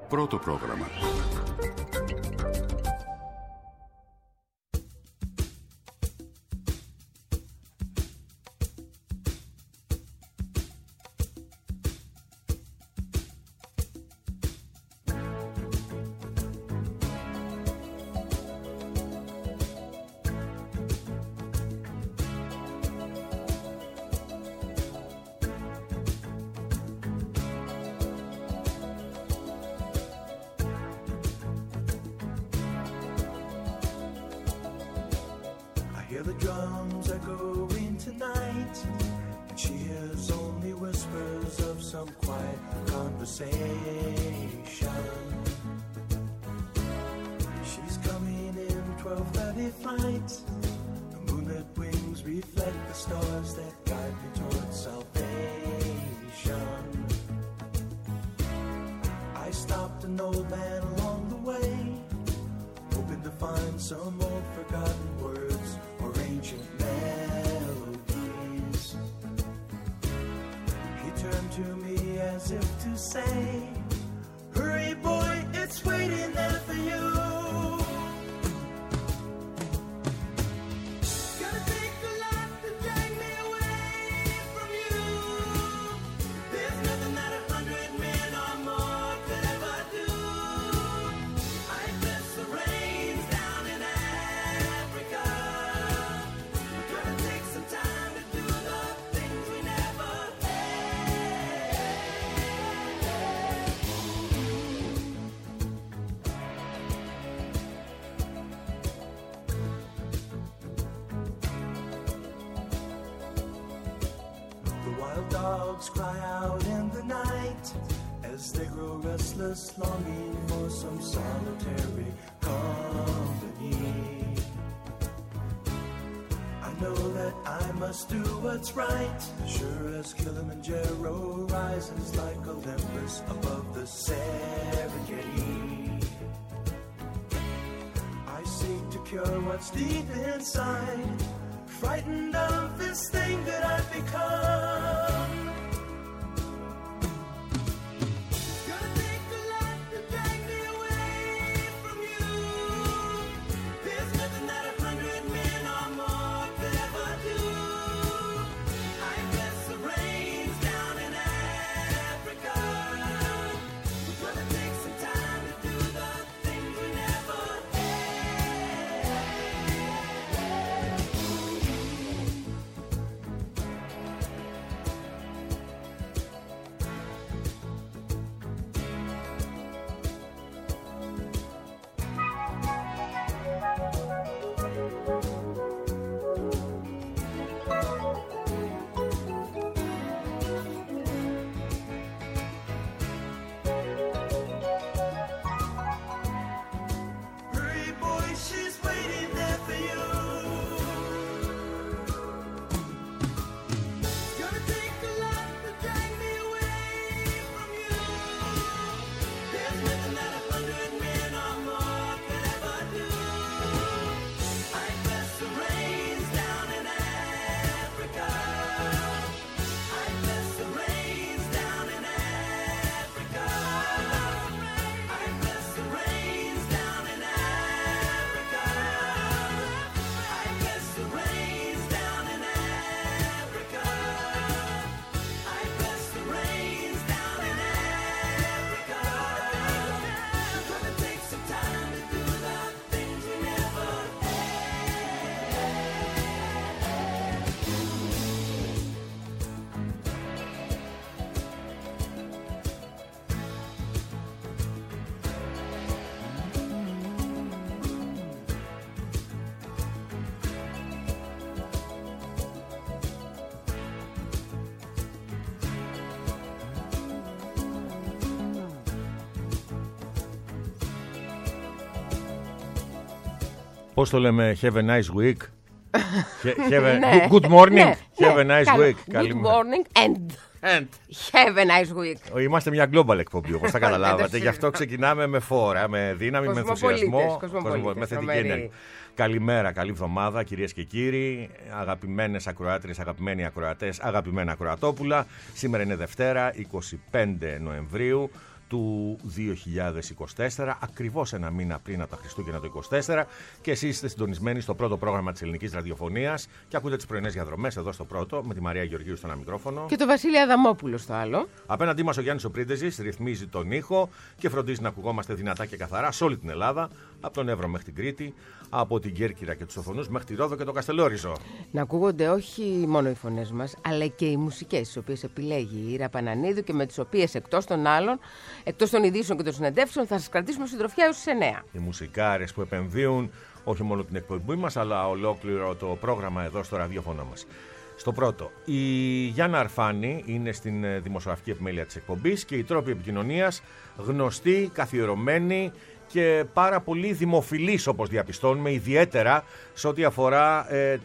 Πρώτο πρόγραμμα. Cry out in the night as they grow restless, longing for some solitary company. I know that I must do what's right, sure as Kilimanjaro rises like Olympus above the Serengeti. I seek to cure what's deep inside, frightened of this thing that I've become. Πώς το λέμε, have a nice week. Good morning, have a nice week. Good morning and have a nice week. Είμαστε μια global εκπομπή, όπως θα καταλάβατε. Γι' αυτό ξεκινάμε με φόρα, με δύναμη, με ενθουσιασμό, με θετική ενέργεια. Καλημέρα, καλή εβδομάδα κυρίες και κύριοι, αγαπημένες ακροάτριες, αγαπημένοι ακροατές, αγαπημένα ακροατόπουλα. Σήμερα είναι Δευτέρα, 25 Νοεμβρίου του 2024, ακριβώς ένα μήνα πριν από τα Χριστούγεννα του 2024, και εσείς είστε συντονισμένοι στο πρώτο πρόγραμμα της ελληνικής ραδιοφωνίας και ακούτε τις πρωινές διαδρομές εδώ στο πρώτο, με τη Μαρία Γεωργίου στο ένα μικρόφωνο. Και το Βασίλη Αδαμόπουλο στο άλλο. Απέναντί μας ο Γιάννης ο Πρίντεζης ρυθμίζει τον ήχο και φροντίζει να ακουγόμαστε δυνατά και καθαρά σε όλη την Ελλάδα, από τον Εύρο μέχρι την Κρήτη, από την Κέρκυρα και τους Οθονούς μέχρι τη Ρόδο και το Καστελόριζο. Να ακούγονται όχι μόνο οι φωνές μας, αλλά και οι μουσικές, τις οποίες επιλέγει η Ήρα Πανανίδου και με τις οποίες εκτός των άλλων, εκτός των ειδήσεων και των συνεντεύξεων, θα σας κρατήσουμε συντροφιά έως τις 9. Οι μουσικάρες που επενδύουν όχι μόνο την εκπομπή μας, αλλά ολόκληρο το πρόγραμμα εδώ στο ραδιόφωνο μας. Στο πρώτο, η Γιάννα Αρφάνη είναι στην δημοσιογραφική επιμέλεια της εκπομπής και οι τρόποι επικοινωνίας γνωστοί, καθιερωμένοι και πάρα πολύ δημοφιλής, όπως διαπιστώνουμε, ιδιαίτερα σε ό,τι αφορά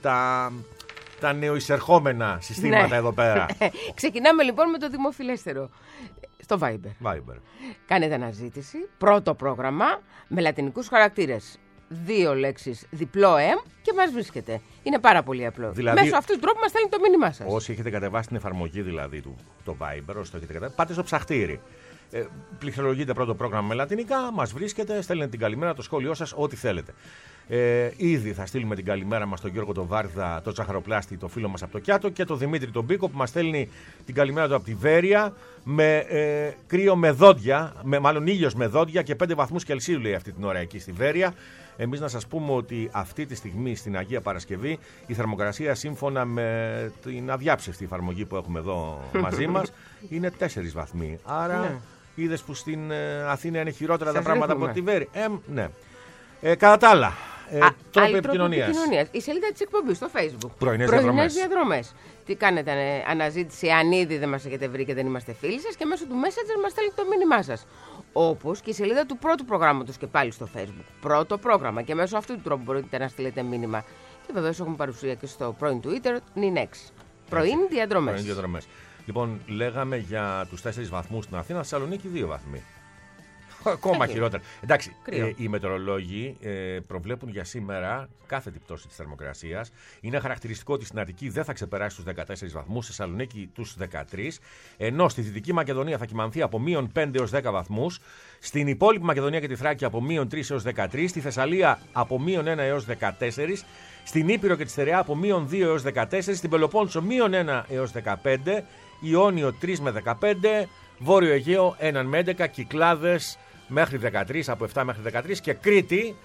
τα νεοεισερχόμενα συστήματα εδώ πέρα. Ξεκινάμε λοιπόν με το δημοφιλέστερο. Στο Viber. Κάνετε αναζήτηση, πρώτο πρόγραμμα με λατινικούς χαρακτήρες. 2 λέξεις, διπλό M και μας βρίσκεται. Είναι πάρα πολύ απλό. Δηλαδή, μέσω αυτού του τρόπου μας στέλνει το μήνυμά σας. Όσοι έχετε κατεβάσει την εφαρμογή δηλαδή το Viber, όσοι το έχετε κατεβάσει, πάτε στο ψαχτήρι. Πληκτρολογείτε πρώτο πρόγραμμα με λατινικά, μας βρίσκετε, στέλνετε την καλημέρα, το σχόλιο σας, ό,τι θέλετε. Ήδη θα στείλουμε την καλημέρα μας στον Γιώργο τον Βάρδα, τον Τσαχαροπλάστη, το φίλο μας από το Κιάτο, και τον Δημήτρη τον Μπίκο που μας στέλνει την καλημέρα του από τη Βέρεια με κρύο με δόντια, μάλλον ήλιος με δόντια και 5 βαθμούς Κελσίου, λέει, αυτή την ώρα εκεί στη Βέρεια. Εμείς να σας πούμε ότι αυτή τη στιγμή στην Αγία Παρασκευή η θερμοκρασία, σύμφωνα με την αδιάψευτη εφαρμογή που έχουμε εδώ μαζί μας, είναι 4 βαθμοί. Άρα είδες που στην Αθήνα είναι χειρότερα τα πράγματα από τη Βέρεια. Ναι. Κατά τα άλλα, τρόποι επικοινωνίας. Η σελίδα της εκπομπής στο Facebook. Πρωινές διαδρομές. Τι κάνετε, αναζήτηση, αν ήδη δεν μας έχετε βρει και δεν είμαστε φίλοι σας, και μέσω του Messenger μας στέλνετε το μήνυμά σας. Όπως και η σελίδα του πρώτου προγράμματος και πάλι στο Facebook. Πρώτο πρόγραμμα, και μέσω αυτού του τρόπου μπορείτε να στείλετε μήνυμα. Και βεβαίως έχουμε παρουσία και στο πρώην Twitter, Ninex. Πρωινή διαδρομές. Λοιπόν, λέγαμε για τους 4 βαθμούς στην Αθήνα, Θεσσαλονίκη 2 βαθμοί. Ακόμα χειρότερα. Εντάξει, οι μετεωρολόγοι προβλέπουν για σήμερα κάθετη πτώση της θερμοκρασίας. Είναι χαρακτηριστικό ότι στην Αττική δεν θα ξεπεράσει τους 14 βαθμούς, στη Θεσσαλονίκη τους 13, ενώ στη Δυτική Μακεδονία θα κυμανθεί από -5 έως 10 βαθμούς, στην υπόλοιπη Μακεδονία και τη Θράκη από -3 έως 13, στη Θεσσαλία από -1 έως 14, στην Ήπειρο και τη Στερεά από -2 έως 14, στην Πελοπόννησο -1 έως 15, Ιόνιο 3 με 15, Βόρειο Αιγαίο 1 με 11, Κυκλάδες μέχρι 13, από 7 μέχρι 13, και Κρήτη,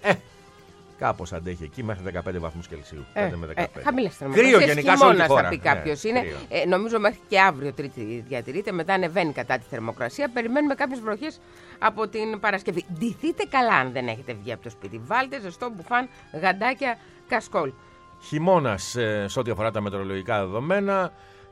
κάπως αντέχει εκεί, μέχρι 15 βαθμούς Κελσίου. 5 με 15. Χαμηλές θερμοκρασίες. Κρύο γενικά σε όλη τη χώρα. Θα πει κάποιος. Νομίζω μέχρι και αύριο Τρίτη διατηρείται, μετά ανεβαίνει κατά τη θερμοκρασία. Περιμένουμε κάποιες βροχές από την Παρασκευή. Ντυθείτε καλά αν δεν έχετε βγει από το σπίτι. Βάλτε ζεστό μπουφάν, γαντάκια, κασκόλ. Χειμώνας σε ό,τι αφορά τα μετεωρολογικά δεδομένα.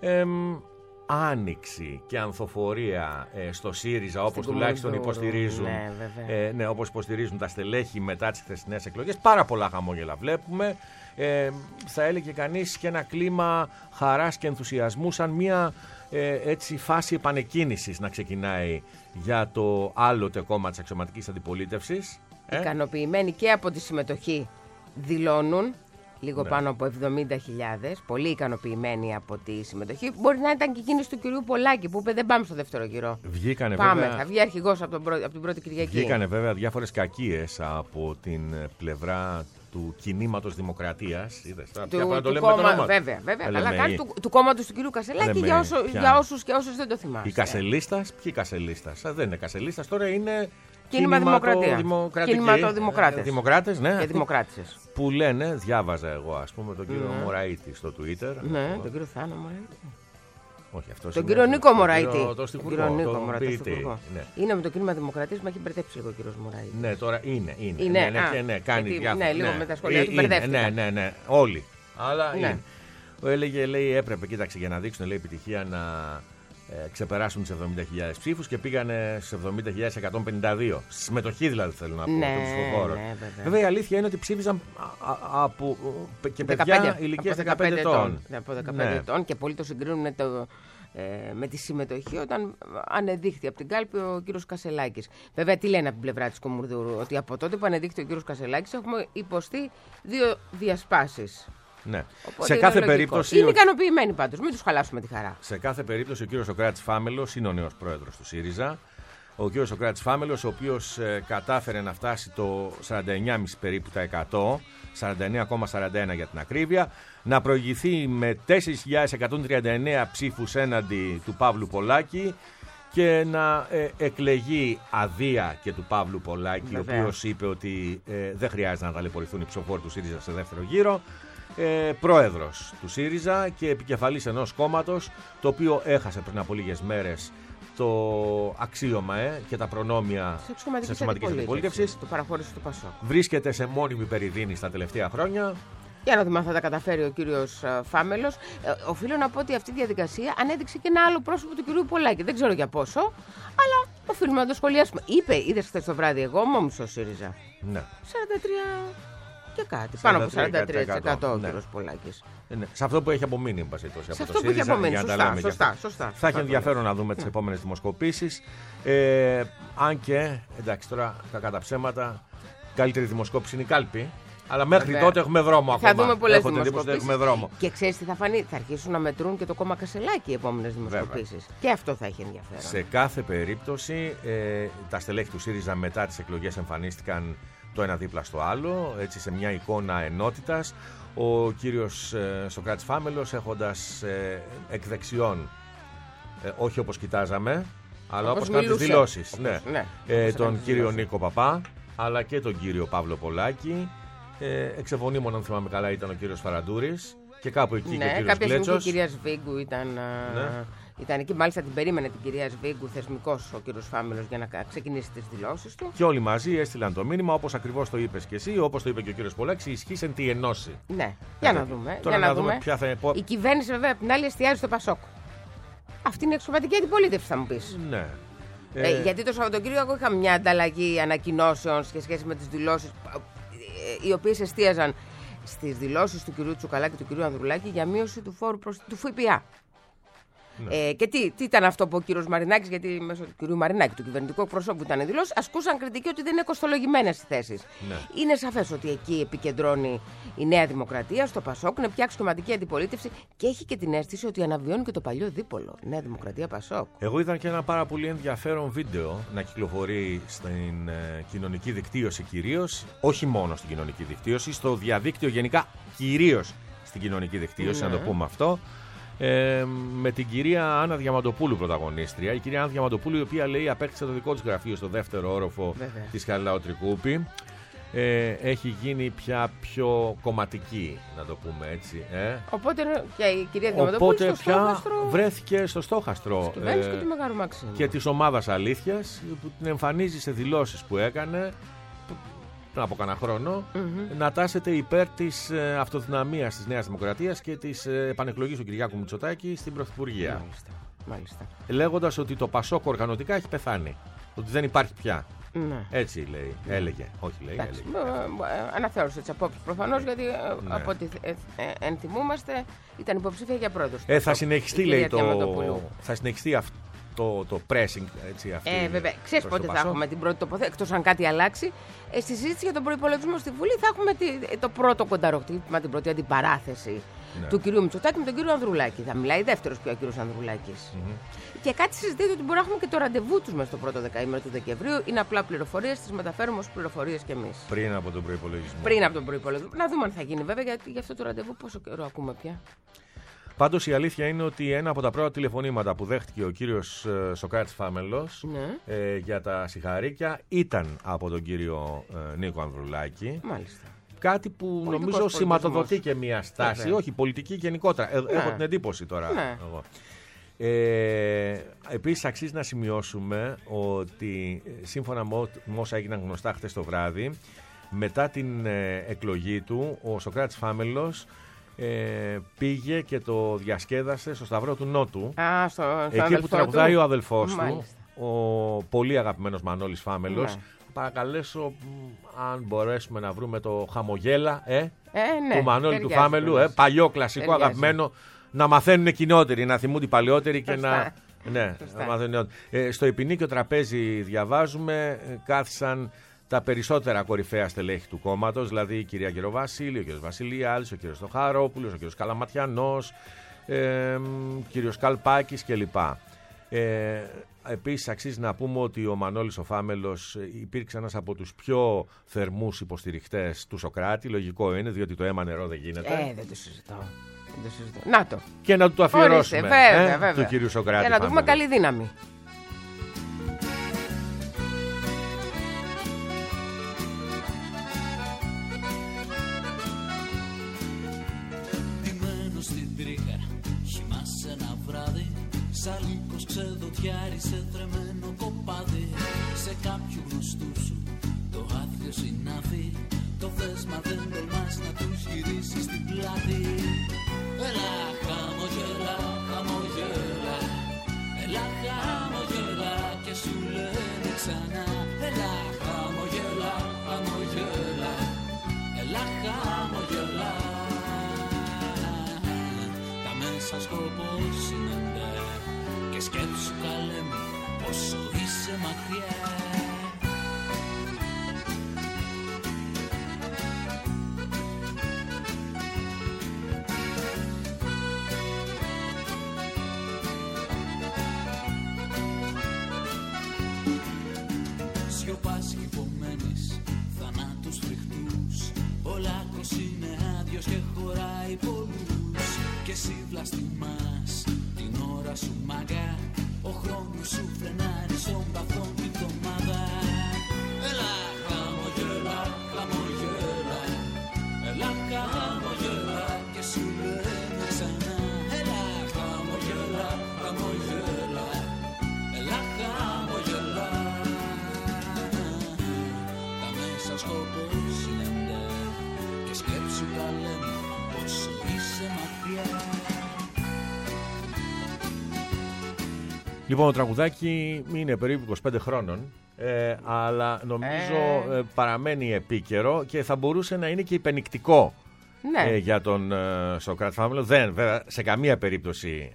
Άνοιξη και ανθοφορία στο ΣΥΡΙΖΑ, όπως τουλάχιστον υποστηρίζουν, όπως υποστηρίζουν τα στελέχη μετά τις χθεσινές εκλογές. Πάρα πολλά χαμόγελα βλέπουμε. Θα έλεγε κανείς και ένα κλίμα χαράς και ενθουσιασμού, σαν μια έτσι φάση επανεκκίνησης να ξεκινάει για το άλλοτε κόμμα της αξιωματικής αντιπολίτευσης. Ικανοποιημένοι και από τη συμμετοχή δηλώνουν. Λίγο πάνω από 70.000, πολύ ικανοποιημένοι από τη συμμετοχή. Μπορεί να ήταν και η κίνηση του κυρίου Πολάκη που είπε δεν πάμε στο δεύτερο γύρο. Θα βγει αρχηγός από την πρώτη Κυριακή. Βγήκανε βέβαια διάφορες κακίες από την πλευρά του κινήματος Δημοκρατίας. Βέβαια. Καλά κάνει του κόμματος του κυρίου Κασελάκη, για όσους και όσους δεν το θυμάστε. Η Κασελίστας, ποιοι Κασελίστας? Δεν είναι Κασελίστας, τώρα είναι Κίνημα Δημοκρατία. Δημοκράτες, ναι. Και δημοκράτησες. Που λένε, διάβαζα εγώ, ας πούμε, τον κύριο Μωραήτη στο Twitter. Ναι, τον κύριο Θάνο Μωραήτη. Όχι, αυτός τον κύριο Νίκο Μωραήτη. Τον Νίκο Μωραήτη. Είναι με το κίνημα Δημοκρατίας, με έχει μπερδέψει λίγο ο κύριος Μωραήτη. Ναι, τώρα είναι. Ναι, κάνει διάφορα. Ναι, λίγο με τα σχόλια του μπερδεύτηκα. Ναι, όλοι. Αλλά είναι. Έλεγε, λέει, έπρεπε, κοίταξε, για να δείξουν, λέει, επιτυχία να ξεπεράσουν τις 70.000 ψήφους και πήγανε στις 70.152. Στη συμμετοχή δηλαδή, θέλω να πω, των ψηφοφόρων. Βέβαια η αλήθεια είναι ότι ψήφισαν από και παιδιά ηλικίας 15 ετών. Από 15 ετών, και πολλοί το συγκρίνουν με τη συμμετοχή όταν ανεδείχθη από την κάλπη ο κύριος Κασελάκης. Βέβαια, τι λένε από την πλευρά της Κομμουνδούρου, ότι από τότε που ανεδείχθη ο κύριος Κασελάκης έχουμε υποστεί 2 διασπάσεις. Ναι. Σε κάθε περίπτωση. Είναι ικανοποιημένοι πάντως, μην τους χαλάσουμε τη χαρά. Σε κάθε περίπτωση ο κύριος Σοκράτης Φάμελος είναι ο νέος πρόεδρος του ΣΥΡΙΖΑ. ο κύριος Σοκράτης Φάμελος, ο οποίος κατάφερε να φτάσει το 49,5 περίπου τα 100, 49,41 για την ακρίβεια, να προηγηθεί με 4.139 ψήφους έναντι του Παύλου Πολάκη και να εκλεγεί αδεία και του Παύλου Πολάκη, ο οποίος είπε ότι δεν χρειάζεται να ταλαιπωρηθούν οι ψηφοφόροι του ΣΥΡΙΖΑ σε δεύτερο γύρο, πρόεδρος του ΣΥΡΙΖΑ και επικεφαλής ενός κόμματος το οποίο έχασε πριν από λίγες μέρες το αξίωμα και τα προνόμια της αξιωματικής αντιπολίτευσης. Το παραχώρησε του ΠΑΣΟΚ. Βρίσκεται σε μόνιμη περιδίνη στα τελευταία χρόνια. Για να δούμε αν θα τα καταφέρει ο κύριος Φάμελος. Οφείλω να πω ότι αυτή η διαδικασία ανέδειξε και ένα άλλο πρόσωπο του κυρίου Πολάκη. Δεν ξέρω για πόσο, αλλά οφείλουμε να το σχολιάσουμε. Είδες χθες το βράδυ, εγώ ήμουν στο ΣΥΡΙΖΑ. Ναι. 43 και κάτι. Πάνω από 43% ο κύριος Πολάκης. Ναι. Σε αυτό που έχει απομείνει, από αυτό το που έχει απομείνει. Σωστά. Θα έχει ενδιαφέρον να δούμε τις επόμενες δημοσκοπήσεις. Αν και, εντάξει, τώρα κακά τα ψέματα, καλύτερη δημοσκόπηση είναι η κάλπη. Αλλά μέχρι τότε έχουμε δρόμο ακόμα. Θα δούμε πολλές δημοσκοπήσεις. Δρόμο. Και ξέρεις τι θα φανεί, θα αρχίσουν να μετρούν και το κόμμα Κασελάκη οι επόμενες δημοσκοπήσεις. Και αυτό θα έχει ενδιαφέρον. Σε κάθε περίπτωση, τα στελέχη του ΣΥΡΙΖΑ μετά τις εκλογές εμφανίστηκαν το ένα δίπλα στο άλλο, έτσι σε μια εικόνα ενότητας. Ο κύριος Σοκράτης Φάμελος έχοντας εκ δεξιών, όχι όπως κοιτάζαμε, αλλά όπως κάποιες δηλώσεις. Τον κύριο Νίκο Παπά, αλλά και τον κύριο Παύλο Πολάκη. Εξεφωνήμων, αν θυμάμαι καλά, ήταν ο κύριος Φαραντούρης και κάπου εκεί και ο κύριος Γκλέτσος. Κάποια στιγμή η κυρία Σβίγκου ήταν εκεί, μάλιστα την περίμενε την κυρία Σβίγκου θεσμικός ο κύριος Φάμελος για να ξεκινήσει τις δηλώσεις του. Και όλοι μαζί έστειλαν το μήνυμα, όπως ακριβώς το είπες και εσύ, όπως το είπε και ο κύριος Πολάκης, ισχύσεν τη ενώση. Ναι, για να δούμε. Τώρα για να δούμε. Ποια θα... Η κυβέρνηση βέβαια απ' την άλλη εστιάζει στο ΠΑΣΟΚ. Αυτή είναι η εξωματική αντιπολίτευση, θα μου πεις. Ναι. Γιατί το Σαββατοκύριακο είχαμε μια ανταλλαγή ανακοινώσεων σε σχέση με τις δηλώσεις, οι οποίες εστίαζαν στις δηλώσεις του κυρίου Τσουκαλάκη και του κυρίου Ανδρουλάκη για μείωση του φόρου του ΦΠΑ. Ναι. Και τι ήταν αυτό που ο κύριος Μαρινάκης, γιατί μέσω του κυρίου Μαρινάκη, του κυβερνητικού εκπροσώπου, ήταν δηλώσει, ασκούσαν κριτική ότι δεν είναι κοστολογημένες οι θέσεις. Ναι. Είναι σαφές ότι εκεί επικεντρώνει η Νέα Δημοκρατία, στο ΠΑΣΟΚ, είναι πια αξιωματική αντιπολίτευση και έχει και την αίσθηση ότι αναβιώνει και το παλιό δίπολο. Νέα Δημοκρατία ΠΑΣΟΚ. Εγώ είδα και ένα πάρα πολύ ενδιαφέρον βίντεο να κυκλοφορεί στην κοινωνική δικτύωση κυρίως, όχι μόνο στην κοινωνική δικτύωση, στο διαδίκτυο γενικά κυρίως στην κοινωνική δικτύωση, να το πούμε αυτό. Με την κυρία Άννα Διαμαντοπούλου πρωταγωνίστρια. Η κυρία Άννα Διαμαντοπούλου, η οποία λέει απέκτησε το δικό της γραφείο στο δεύτερο όροφο της Χαριλάου Τρικούπη. Έχει γίνει πια πιο κομματική, να το πούμε έτσι. Οπότε και η κυρία Διαμαντοπούλου στο στόχαστρο. Βρέθηκε στο στόχαστρο και της ομάδας Αλήθειας, που την εμφανίζει σε δηλώσεις που έκανε πριν από κανένα χρόνο, να τάσεται υπέρ της αυτοδυναμίας της Νέας Δημοκρατίας και της επανεκλογής του Κυριάκου Μητσοτάκη στην Πρωθυπουργία. Μάλιστα. Λέγοντας ότι το ΠΑΣΟΚ οργανωτικά έχει πεθάνει. Ότι δεν υπάρχει πια. Ναι. Έτσι λέει. Έλεγε. Όχι, λέει. Αναφέρω τις απόψεις προφανώς, γιατί από ό,τι ενθυμούμαστε ήταν υποψήφια για πρόεδρος. Θα συνεχιστεί, λέει, θα συνεχιστεί αυτό. Το pressing, έτσι, βέβαια. Ξέρεις πότε θα έχουμε την πρώτη τοποθέτηση, εκτός αν κάτι αλλάξει. Στη συζήτηση για τον προϋπολογισμό στη Βουλή θα έχουμε το πρώτο κονταροχτύπημα, την πρώτη αντιπαράθεση του κυρίου Μητσοτάκη με τον κύριο Ανδρουλάκη. Θα μιλάει δεύτερος πια ο κύριος Ανδρουλάκης. Και κάτι συζητείται ότι μπορεί να έχουμε και το ραντεβού τους μέσα στο πρώτο δεκαήμερο του Δεκεμβρίου. Είναι απλά πληροφορίες, τις μεταφέρουμε ως πληροφορίες κι εμείς. Πριν από τον προϋπολογισμό. Να δούμε αν θα γίνει, βέβαια, γιατί για αυτό το ραντεβού πόσο καιρό ακούμε πια. Πάντως η αλήθεια είναι ότι ένα από τα πρώτα τηλεφωνήματα που δέχτηκε ο κύριος Σοκράτης Φάμελος για τα συγχαρήκια ήταν από τον κύριο Νίκο Ανδρουλάκη. Μάλιστα. Κάτι που νομίζω σηματοδοτεί και μια στάση, όχι πολιτική γενικότερα. Έχω την εντύπωση τώρα. Ναι. Επίσης αξίζει να σημειώσουμε ότι σύμφωνα με όσα έγιναν γνωστά χτες το βράδυ, μετά την εκλογή του, ο Σοκράτης Φάμελος πήγε και το διασκέδασε στο Σταυρό του Νότου, εκεί που τραγουδάει ο αδελφός του, ο πολύ αγαπημένος Μανώλης Φάμελος. Παρακαλέσω, αν μπορέσουμε να βρούμε το χαμογέλα του Μανώλη του Φάμελου, παλιό κλασικό αγαπημένο, να μαθαίνουν κοινότεροι, να θυμούν οι παλαιότεροι και να μαθαίνουν. Στο επινίκιο τραπέζι, διαβάζουμε, κάθισαν τα περισσότερα κορυφαία στελέχη του κόμματος, δηλαδή η κυρία Γεροβασίλη, ο κύριος Βασιλιάδης, ο κύριος Στοχαρόπουλος, ο κύριος Καλαματιανός, ο κύριος Καλπάκης κλπ. Επίσης αξίζει να πούμε ότι ο Μανώλης ο Φάμελος υπήρξε ένας από τους πιο θερμούς υποστηριχτές του Σωκράτη. Λογικό είναι, διότι το αίμα νερό δεν γίνεται. Δεν το συζητώ. Να το. Και να του το αφιερώσουμε. Βέβαια. Του κυρίου Σωκράτη. Για να του πούμε καλή δύναμη. Σαλίκος ξεδοτιάρι σε τρεμένο κοπάδι. Σε κάποιου γνωστού σου το άθλιο συνάφι. Το θέσμα δεν τολμάς να τους γυρίσεις την πλάτη. Έλα χαμογέλα, χαμογέλα. Έλα χαμογέλα και σου λένε ξανά. Έλα χαμογέλα, χαμογέλα. Έλα χαμογέλα. Τα μέσα σκοπός είναι. Και σκέψου καλέ μου πόσο είσαι μακριά. Σιωπάς χυπωμένης, θανάτους φρικτούς. Ο λάκκος είναι άδειος και χωράει πολλούς. Και εσύ βλαστημάς την ώρα σου μάγκα. Ο χρόνος σου φρενάρει στον παθόν την εβδομάδα. Έλα χαμογέλα, χαμογέλα. Έλα χαμογέλα και σου λένε ξανά. Έλα χαμογέλα, χαμογέλα. Έλα χαμογέλα. Τα μέσα σκοπός είναι και σκέψου καλέ μου πόσο είσαι μακριά. Λοιπόν, το τραγουδάκι είναι περίπου 25 χρόνων, αλλά νομίζω παραμένει επίκαιρο και θα μπορούσε να είναι και υπενικτικό για τον Σωκράτη Φάμελο. Δεν, βέβαια, σε καμία περίπτωση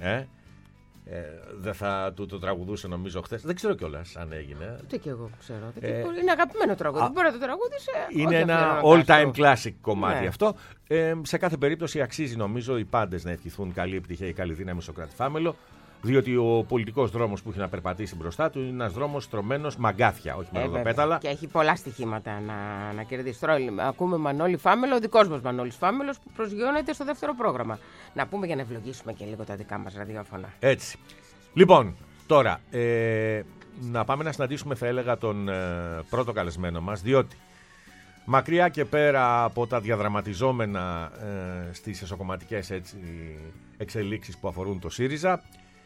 δεν θα του το τραγουδούσε νομίζω χθες. Δεν ξέρω κιόλας αν έγινε. Ούτε κι εγώ ξέρω. Είναι αγαπημένο τραγούδι. Μπορεί να το τραγούδισε. Είναι ένα all-time classic κομμάτι αυτό. Σε κάθε περίπτωση αξίζει νομίζω οι πάντες να ευχηθούν καλή επιτυχία ή καλή δύναμη στο Σωκράτη Φάμελο. Διότι ο πολιτικός δρόμος που έχει να περπατήσει μπροστά του είναι ένας δρόμος στρωμένος μαγκάθια, όχι με ροδοπέταλα. Και έχει πολλά στοιχήματα να κερδίσει. Ακούμε Μανώλη Φάμελο, ο δικός μας Μανώλης Φάμελος που προσγειώνεται στο δεύτερο πρόγραμμα. Να πούμε για να ευλογήσουμε και λίγο τα δικά μας ραδιόφωνα. Έτσι. Λοιπόν, τώρα να πάμε να συναντήσουμε, θα έλεγα, τον πρώτο καλεσμένο μας, διότι μακριά και πέρα από τα διαδραματιζόμενα στις εσωκομματικές εξελίξεις που αφορούν το ΣΥΡΙΖΑ,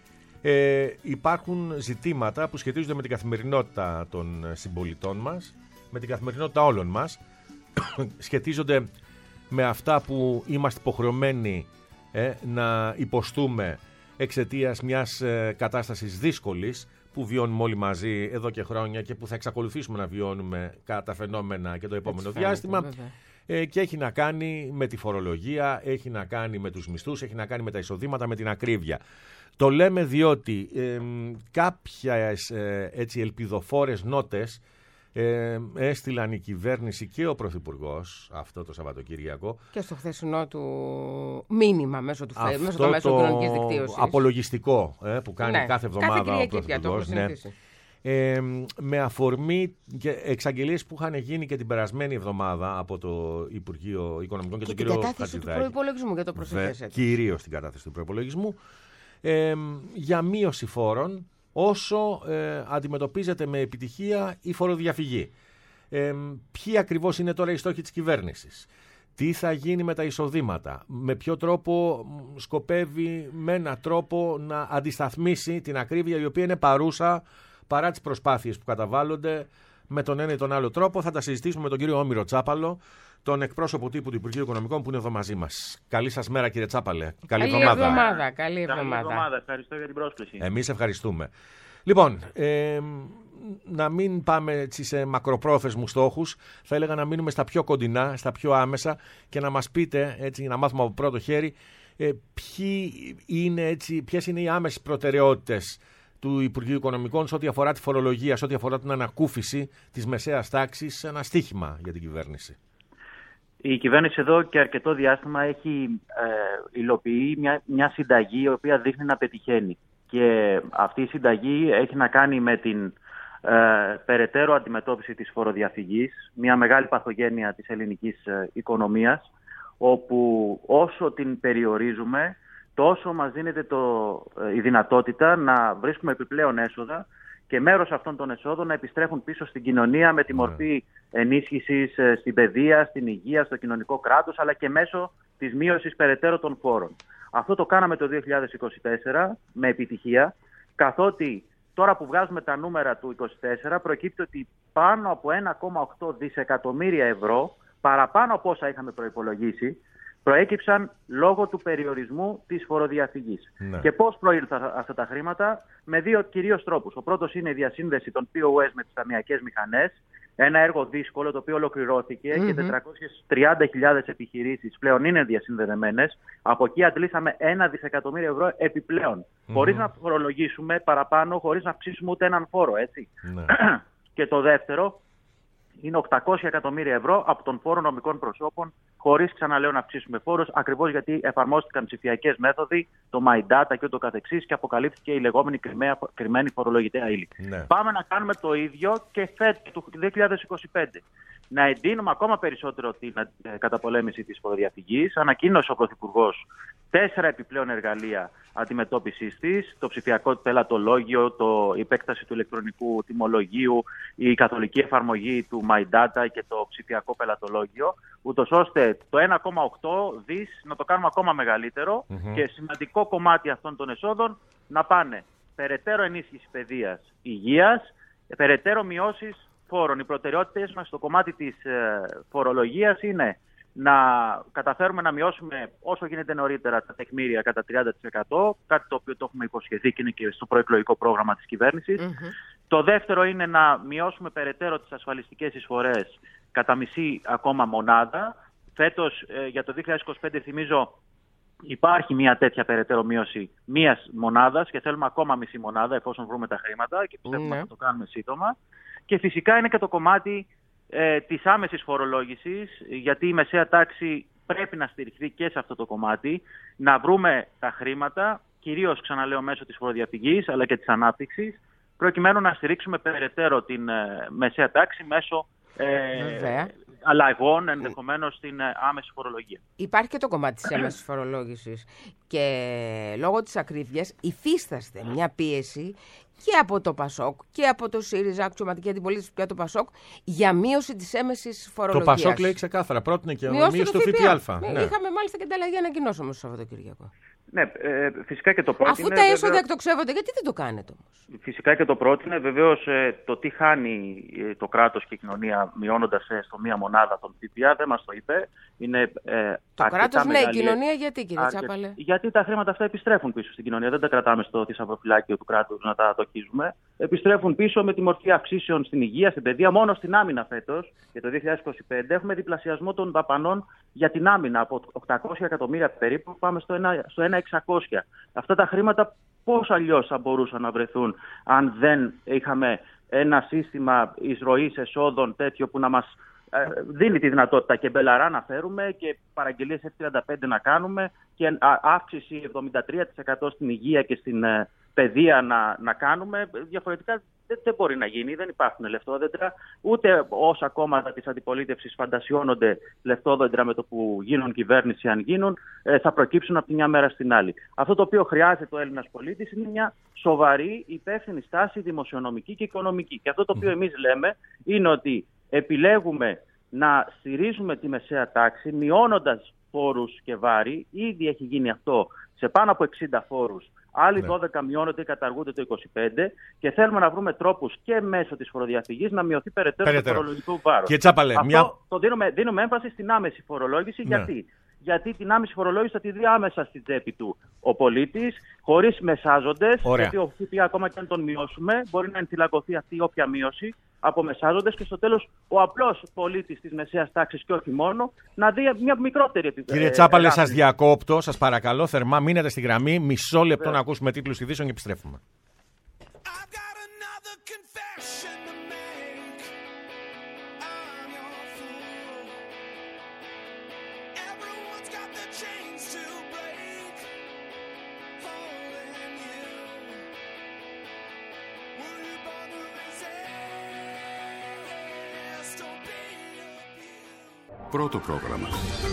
υπάρχουν ζητήματα που σχετίζονται με την καθημερινότητα των συμπολιτών μας, με την καθημερινότητα όλων μας, σχετίζονται με αυτά που είμαστε υποχρεωμένοι να υποστούμε εξαιτίας μιας κατάστασης δύσκολης που βιώνουμε όλοι μαζί εδώ και χρόνια και που θα εξακολουθήσουμε να βιώνουμε κατά τα φαινόμενα και το επόμενο διάστημα. Και έχει να κάνει με τη φορολογία, έχει να κάνει με τους μισθούς, έχει να κάνει με τα εισοδήματα, με την ακρίβεια. Το λέμε διότι κάποιες ελπιδοφόρες νότες έστειλαν η κυβέρνηση και ο Πρωθυπουργός αυτό το Σαββατοκύριακο. Και στο χθεσινό του μήνυμα μέσω του μέσω των μέσων κοινωνικής δικτύωσης. Απολογιστικό που κάνει κάθε εβδομάδα ο Πρωθυπουργός. Με αφορμή και εξαγγελίες που είχαν γίνει και την περασμένη εβδομάδα από το Υπουργείο Οικονομικών και τον κύριο Χατζηδάκη. Την κατάθεση του προϋπολογισμού για το προσεχές έτσι. Κυρίως την κατάθεση του προϋπολογισμού για μείωση φόρων όσο αντιμετωπίζεται με επιτυχία η φοροδιαφυγή. Ποιοι ακριβώς είναι τώρα οι στόχοι της κυβέρνησης, τι θα γίνει με τα εισοδήματα, με ποιο τρόπο σκοπεύει με έναν τρόπο να αντισταθμίσει την ακρίβεια η οποία είναι παρούσα παρά τις προσπάθειες που καταβάλλονται με τον ένα ή τον άλλο τρόπο. Θα τα συζητήσουμε με τον κύριο Όμηρο Τσάπαλο, τον εκπρόσωπο τύπου του Υπουργείου Οικονομικών που είναι εδώ μαζί μας. Καλή σας μέρα κύριε Τσάπαλε. Καλή εβδομάδα. Καλή εβδομάδα. Ευχαριστώ για την πρόσκληση. Εμείς ευχαριστούμε. Λοιπόν, να μην πάμε έτσι σε μακροπρόθεσμους στόχους, θα έλεγα να μείνουμε στα πιο κοντινά, στα πιο άμεσα και να μας πείτε, έτσι, να μάθουμε από πρώτο χέρι, ποιες είναι οι άμεσες προτεραιότητες του Υπουργείου Οικονομικών σε ό,τι αφορά τη φορολογία, σε ό,τι αφορά την ανακούφιση της μεσαίας τάξης, ένα στίχημα για την κυβέρνηση. Η κυβέρνηση εδώ και αρκετό διάστημα έχει υλοποιεί μια συνταγή η οποία δείχνει να πετυχαίνει. Και αυτή η συνταγή έχει να κάνει με την περαιτέρω αντιμετώπιση της φοροδιαφυγής, μια μεγάλη παθογένεια της ελληνικής οικονομίας, όπου όσο την περιορίζουμε, τόσο μας δίνεται η δυνατότητα να βρίσκουμε επιπλέον έσοδα και μέρος αυτών των εσόδων να επιστρέφουν πίσω στην κοινωνία με τη μορφή ενίσχυσης στην παιδεία, στην υγεία, στο κοινωνικό κράτος, αλλά και μέσω της μείωσης περαιτέρω των φόρων. Αυτό το κάναμε το 2024 με επιτυχία, καθότι τώρα που βγάζουμε τα νούμερα του 2024 προκύπτει ότι πάνω από 1,8 δισεκατομμύρια ευρώ, παραπάνω από όσα είχαμε προϋπολογίσει, προέκυψαν λόγω του περιορισμού της φοροδιαφυγής. Ναι. Και πώς προήλθαν αυτά τα χρήματα? Με δύο κυρίως τρόπους. Ο πρώτος είναι η διασύνδεση των POS με τις ταμειακές μηχανές. Ένα έργο δύσκολο το οποίο ολοκληρώθηκε και 430.000 επιχειρήσεις πλέον είναι διασυνδεδεμένες. Από εκεί αντλήσαμε 1 δισεκατομμύριο ευρώ επιπλέον. Χωρίς να φορολογήσουμε παραπάνω, χωρίς να αυξήσουμε ούτε έναν φόρο, έτσι. Ναι. Και το δεύτερο είναι 800 εκατομμύρια ευρώ από τον φόρο νομικών προσώπων, χωρίς, ξαναλέω, να αυξήσουμε φόρους, ακριβώς γιατί εφαρμόστηκαν ψηφιακές μέθοδοι, το My Data και ούτω καθεξής, και αποκαλύφθηκε η λεγόμενη κρυμμένη φορολογητέα ύλη. Ναι. Πάμε να κάνουμε το ίδιο και φέτος του 2025. Να εντείνουμε ακόμα περισσότερο την καταπολέμηση της φοροδιαφυγής. Ανακοίνωσε ο Πρωθυπουργός 4 επιπλέον εργαλεία αντιμετώπισης της: το ψηφιακό πελατολόγιο, η επέκταση του ηλεκτρονικού τιμολογίου, η καθολική εφαρμογή του My Data και το ψηφιακό πελατολόγιο, ούτως ώστε το 1,8 δις να το κάνουμε ακόμα μεγαλύτερο και σημαντικό κομμάτι αυτών των εσόδων να πάνε περαιτέρω ενίσχυση παιδείας, υγείας, περαιτέρω μειώσεις φόρων. Οι προτεραιότητες μας στο κομμάτι της φορολογίας είναι να καταφέρουμε να μειώσουμε όσο γίνεται νωρίτερα τα τεκμήρια κατά 30%, κάτι το οποίο το έχουμε υποσχεθεί και είναι και στο προεκλογικό πρόγραμμα της κυβέρνησης. Το δεύτερο είναι να μειώσουμε περαιτέρω τις ασφαλιστικές εισφορές κατά μισή ακόμα μονάδα. Φέτος για το 2025 θυμίζω υπάρχει μια τέτοια περαιτέρω μείωση μίας μονάδας και θέλουμε ακόμα μισή μονάδα εφόσον βρούμε τα χρήματα και πιστεύουμε να το κάνουμε σύντομα. Και φυσικά είναι και το κομμάτι της άμεσης φορολόγησης, γιατί η μεσαία τάξη πρέπει να στηριχθεί και σε αυτό το κομμάτι, να βρούμε τα χρήματα, κυρίως, ξαναλέω, μέσω της φοροδιαφυγής αλλά και της ανάπτυξης, προκειμένου να στηρίξουμε περαιτέρω την μεσαία τάξη μέσω αλλαγών ενδεχομένως στην άμεση φορολογία. Υπάρχει και το κομμάτι της άμεσης φορολόγησης και λόγω της ακρίβειας υφίσταστε μια πίεση και από το ΠΑΣΟΚ και από το ΣΥΡΙΖΑ, αξιωματική αντιπολίτευση, και το ΠΑΣΟΚ, για μείωση της έμεσης φορολογίας. Το ΠΑΣΟΚ λέει ξεκάθαρα, πρότεινε και μείωση του ΦΠΑ. Ναι. Είχαμε μάλιστα και ανταλλαγή ανακοινώσεων το Σαββατοκύριακο. Ναι, φυσικά και το πρότεινε. Αφού τα έσοδα εκτοξεύονται, γιατί δεν το κάνετε όμως? Φυσικά και το πρότεινε. Βεβαίως το τι χάνει το κράτος και η κοινωνία μειώνοντας στο μία μονάδα τον ΦΠΑ δεν μας το είπε. Είναι το κράτος, ναι, η κοινωνία γιατί, κύριε Τσάπαλε? Γιατί τα χρήματα αυτά επιστρέφουν πίσω στην κοινωνία. Δεν τα κρατάμε στο θησαυροφυλάκιο του κράτους να τα δοκίζουμε. Επιστρέφουν πίσω με τη μορφή αυξήσεων στην υγεία, στην παιδεία. Μόνο στην άμυνα φέτος, για το 2025, έχουμε διπλασιασμό των δαπανών για την άμυνα. Από 800 εκατομμύρια περίπου πάμε στο 1.600. Αυτά τα χρήματα πώς αλλιώς θα μπορούσαν να βρεθούν αν δεν είχαμε ένα σύστημα εισρωής εσόδων τέτοιο που να μας δίνει τη δυνατότητα και μπελαρά να φέρουμε και παραγγελίες F-35 να κάνουμε και αύξηση 73% στην υγεία και στην παιδεία να κάνουμε. Διαφορετικά δεν μπορεί να γίνει, δεν υπάρχουν λεφτόδεντρα, ούτε όσα κόμματα της αντιπολίτευσης φαντασιώνονται λεφτόδεντρα με το που γίνουν κυβέρνηση, αν γίνουν, θα προκύψουν από τη μια μέρα στην άλλη. Αυτό το οποίο χρειάζεται ο Έλληνας πολίτης είναι μια σοβαρή, υπεύθυνη στάση δημοσιονομική και οικονομική. Και αυτό το οποίο εμείς λέμε είναι ότι επιλέγουμε να στηρίζουμε τη μεσαία τάξη μειώνοντας φόρους και βάρη. Ήδη έχει γίνει αυτό σε πάνω από 60 φόρους. Άλλοι 12 μειώνονται ή καταργούνται το 25 και θέλουμε να βρούμε τρόπους και μέσω της φοροδιαφυγής να μειωθεί περαιτέρω το φορολογικό βάρος. Και Τσάπαλε, το δίνουμε έμφαση στην άμεση φορολόγηση. Ναι. Γιατί την άμεση φορολόγηση θα τη δει άμεσα στην τσέπη του ο πολίτης, χωρίς μεσάζοντες. Γιατί ο ΦΠΑ, ακόμα και αν τον μειώσουμε, μπορεί να ενθυλακωθεί αυτή η όποια μείωση από μεσάζοντες και στο τέλος ο απλός πολίτης της μεσαίας τάξης και όχι μόνο να δει μια μικρότερη επιβεβαίωση. Κύριε Τσάπαλε, σας διακόπτω, σας παρακαλώ θερμά, μείνετε στη γραμμή. Μισό λεπτό να ακούσουμε τίτλους ειδήσεων και επιστρέφουμε. Πρώτο πρόγραμμα.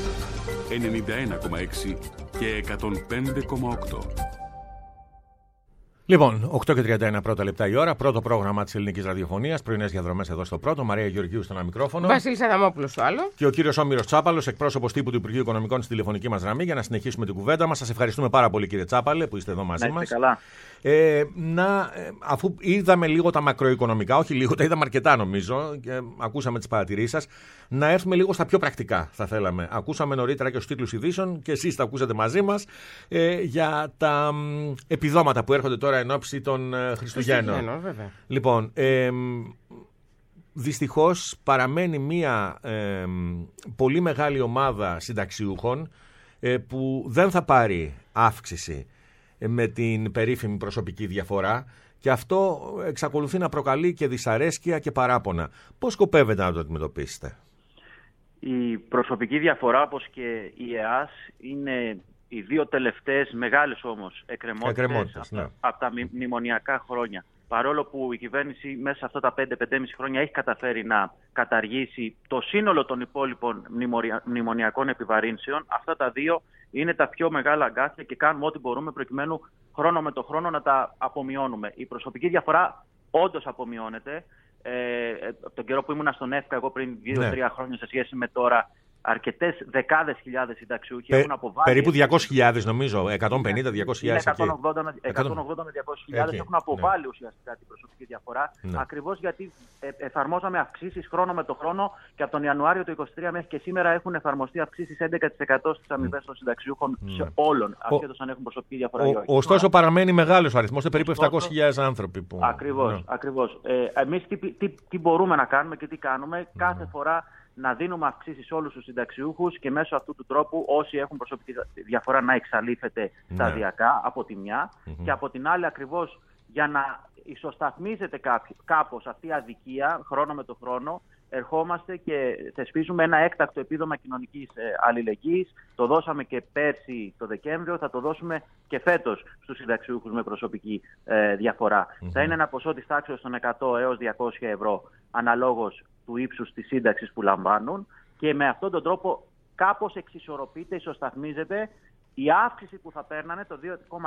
91,6 και 105,8. Λοιπόν, 8:31 πρώτα λεπτά η ώρα. Πρώτο πρόγραμμα της ελληνικής ραδιοφωνίας. Πρωινές διαδρομές εδώ στο πρώτο. Μαρία Γεωργίου στο ένα μικρόφωνο. Βασίλης Αδαμόπουλος στο άλλο. Και ο κύριος Όμηρος Τσάπαλος, εκπρόσωπος τύπου του Υπουργείου Οικονομικών, στη τηλεφωνική μας γραμμή για να συνεχίσουμε την κουβέντα μας. Σας ευχαριστούμε πάρα πολύ, κύριε Τσάπαλε, που είστε εδώ μαζί μας. Καλά. Αφού είδαμε λίγο τα μακροοικονομικά, όχι λίγο, τα είδαμε αρκετά νομίζω και ακούσαμε τις παρατηρήσεις σας, να έρθουμε λίγο στα πιο πρακτικά, θα θέλαμε. Ακούσαμε νωρίτερα και στους τίτλους ειδήσεων και εσείς τα ακούσατε μαζί μας για τα επιδόματα που έρχονται τώρα εν ώψη των Χριστουγέννων. Λοιπόν, δυστυχώς παραμένει μια πολύ μεγάλη ομάδα συνταξιούχων που δεν θα πάρει αύξηση με την περίφημη προσωπική διαφορά και αυτό εξακολουθεί να προκαλεί και δυσαρέσκεια και παράπονα. Πώς σκοπεύετε να το αντιμετωπίσετε? Η προσωπική διαφορά, όπως και η ΕΑΣ, είναι οι δύο τελευταίες μεγάλες όμως εκκρεμότητες από τα μνημονιακά χρόνια. Παρόλο που η κυβέρνηση μέσα σε αυτά τα 5-5,5 χρόνια έχει καταφέρει να καταργήσει το σύνολο των υπόλοιπων μνημονιακών επιβαρύνσεων, αυτά τα δύο είναι τα πιο μεγάλα αγκάθια και κάνουμε ό,τι μπορούμε προκειμένου χρόνο με το χρόνο να τα απομειώνουμε. Η προσωπική διαφορά όντως απομειώνεται. Από τον καιρό που ήμουν στον ΕΦΚΑ, εγώ πριν 2-3 χρόνια, σε σχέση με τώρα, αρκετές δεκάδες χιλιάδες συνταξιούχοι έχουν αποβάλει. Περίπου 200.000 νομίζω, 150-200.000. 180 με 200.000 έχουν αποβάλει ουσιαστικά την προσωπική διαφορά. Ακριβώς γιατί εφαρμόζαμε αυξήσεις χρόνο με το χρόνο και από τον Ιανουάριο του 2023 μέχρι και σήμερα έχουν εφαρμοστεί αυξήσεις 11% στις αμοιβές των συνταξιούχων σε όλων, ασχέτως αν έχουν προσωπική διαφορά ή όχι. Ωστόσο παραμένει μεγάλος ο αριθμός, περίπου 700.000 άνθρωποι. Που... Ακριβώς. Εμείς τι μπορούμε να κάνουμε και τι κάνουμε κάθε φορά? Να δίνουμε αυξήσεις σε όλους τους συνταξιούχους και μέσω αυτού του τρόπου όσοι έχουν προσωπική διαφορά να εξαλείφεται σταδιακά από τη μια και από την άλλη ακριβώς για να ισοσταθμίζεται κάπως αυτή η αδικία χρόνο με το χρόνο, ερχόμαστε και θεσπίζουμε ένα έκτακτο επίδομα κοινωνικής αλληλεγγύης. Το δώσαμε και πέρσι το Δεκέμβριο, θα το δώσουμε και φέτος στους συνταξιούχους με προσωπική διαφορά. Θα είναι ένα ποσό της τάξης των 100 έως 200 ευρώ αναλόγως του ύψους της σύνταξης που λαμβάνουν και με αυτόν τον τρόπο κάπως εξισορροπείται, ισοσταθμίζεται η αύξηση που θα παίρνανε, το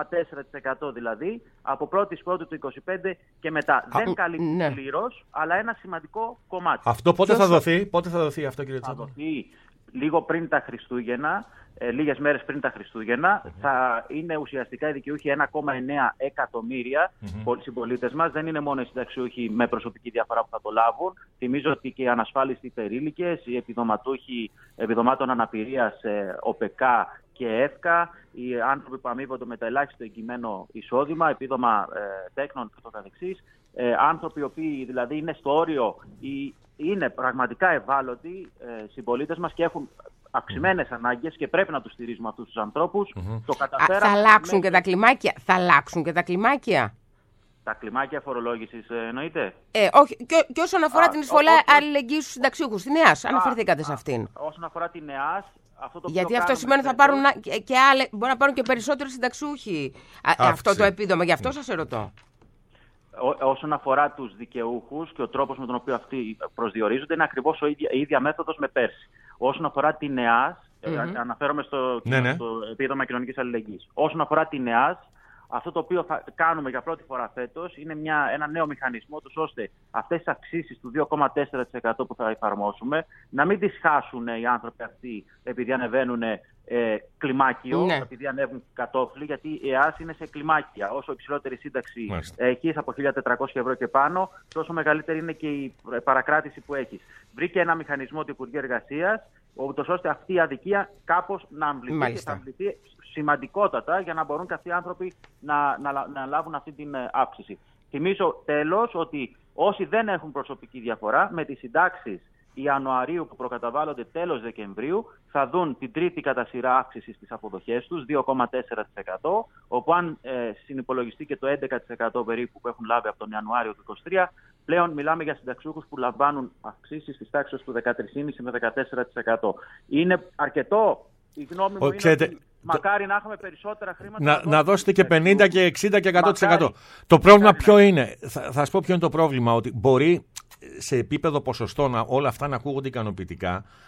2,4% δηλαδή, από 1η Πρώτου του 2025 και μετά. Δεν καλύπτει πλήρως, αλλά ένα σημαντικό κομμάτι. Αυτό πότε θα δοθεί αυτό, κύριε Τσάπα? Θα δοθεί λίγο πριν τα Χριστούγεννα, λίγες μέρες πριν τα Χριστούγεννα. Θα είναι ουσιαστικά οι δικαιούχοι 1,9 εκατομμύρια συμπολίτες μας. Δεν είναι μόνο οι συνταξιούχοι με προσωπική διαφορά που θα το λάβουν. Θυμίζω ότι και οι ανασφάλιστοι υπερήλικες, οι επιδοματούχοι επιδομάτων αναπηρίας, ΟΠΕΚΑ και ΕΦΚΑ, οι άνθρωποι που αμείβονται με το ελάχιστο εγγυημένο εισόδημα, επίδομα τέκνων και το καθεξής, άνθρωποι οι οποίοι δηλαδή είναι στο όριο ή είναι πραγματικά ευάλωτοι συμπολίτες μας και έχουν αυξημένες ανάγκες και πρέπει να τους στηρίζουμε αυτούς τους ανθρώπους. Το καταφέραμε. Θα αλλάξουν και τα κλιμάκια. Τα κλιμάκια φορολόγησης εννοείται? Όχι. Και όσον αφορά την εισφορά αλληλεγγύης στους συνταξιούχους, την ΕΑΣ, αναφερθήκατε σε αυτήν. Όσον αφορά την ΕΑΣ, γιατί αυτό σημαίνει ότι θα πάρουν και άλλοι, μπορεί να πάρουν και περισσότεροι συνταξιούχοι αυτό το επίδομα. Γι' αυτό σας ερωτώ. Όσον αφορά τους δικαιούχους και ο τρόπος με τον οποίο αυτοί προσδιορίζονται, είναι ακριβώς η ίδια μέθοδος με πέρσι. Όσον αφορά την ΕΑΣ, αναφέρομαι στο επίδομα κοινωνικής αλληλεγγύης. Όσον αφορά την ΕΑΣ, αυτό το οποίο θα κάνουμε για πρώτη φορά φέτος είναι ένα νέο μηχανισμό, ώστε αυτές τις αυξήσεις του 2,4% που θα εφαρμόσουμε να μην τις χάσουν οι άνθρωποι αυτοί επειδή ανεβαίνουν κλιμάκιο, επειδή ανέβουν κατόφλι, γιατί η ΕΑΣ είναι σε κλιμάκια. Όσο υψηλότερη σύνταξη έχεις, από 1.400 ευρώ και πάνω, τόσο μεγαλύτερη είναι και η παρακράτηση που έχεις. Βρήκε ένα μηχανισμό του Υπουργείου Εργασίας, ούτως ώστε αυτή η αδικία κάπως να αμπληθεί και θα αμπληθεί σημαντικότατα για να μπορούν και αυτοί οι άνθρωποι να λάβουν αυτή την αύξηση. Θυμίζω τέλος ότι όσοι δεν έχουν προσωπική διαφορά, με τις συντάξεις Ιανουαρίου που προκαταβάλλονται τέλος Δεκεμβρίου, θα δουν την τρίτη κατά σειρά αύξηση στις αποδοχές τους, 2,4%, όπου αν συνυπολογιστεί και το 11% περίπου που έχουν λάβει από τον Ιανουάριο του 2023, πλέον μιλάμε για συνταξιούχους που λαμβάνουν αυξήσεις στις τάξεις του 13,5% με 14%. Είναι αρκετό? Η γνώμη μου είναι ότι μακάρι να έχουμε περισσότερα χρήματα. Να δώσετε και 50 και 60 και 100%. Το πρόβλημα ποιο είναι? Θα σας πω ποιο είναι το πρόβλημα. Ότι μπορεί σε επίπεδο ποσοστό όλα αυτά να ακούγονται ικανοποιητικά.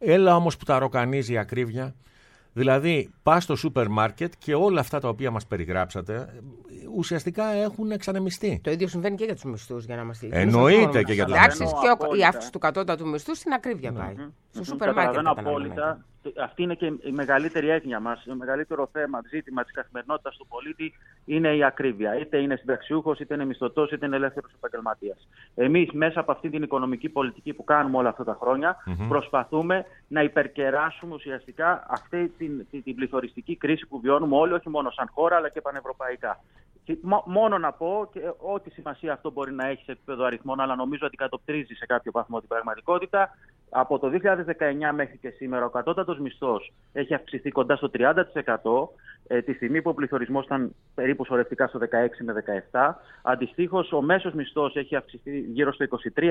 Έλα όμως που τα ροκανίζει η ακρίβεια. Δηλαδή, πας στο σούπερ μάρκετ και όλα αυτά τα οποία μας περιγράψατε ουσιαστικά έχουν εξανεμιστεί. Το ίδιο συμβαίνει και για τους μισθούς, για να μας λύσουμε. Εννοείται και για τους μισθούς. Η αύξηση του κατώτατου μισθού στην ακρίβεια πάει. Στο σούπερ μάρκετ. Απόλυτα. Αυτή είναι και η μεγαλύτερη έγνοια μας. Το μεγαλύτερο ζήτημα της καθημερινότητας του πολίτη είναι η ακρίβεια. Είτε είναι συνταξιούχος, είτε είναι μισθωτός, είτε είναι ελεύθερος επαγγελματίας. Εμείς, μέσα από αυτή την οικονομική πολιτική που κάνουμε όλα αυτά τα χρόνια, προσπαθούμε να υπερκεράσουμε ουσιαστικά αυτή την πληθωριστική κρίση που βιώνουμε όλοι, όχι μόνο σαν χώρα, αλλά και πανευρωπαϊκά. Μόνο να πω, και ό,τι σημασία αυτό μπορεί να έχει σε επίπεδο αριθμών, αλλά νομίζω ότι κατοπτρίζει σε κάποιο βαθμό την πραγματικότητα. Από το 2019 μέχρι και σήμερα ο κατώτατος μισθός έχει αυξηθεί κοντά στο 30%, τη στιγμή που ο πληθωρισμός ήταν περίπου σωρευτικά στο 16 με 17%. Αντιστοίχως ο μέσος μισθός έχει αυξηθεί γύρω στο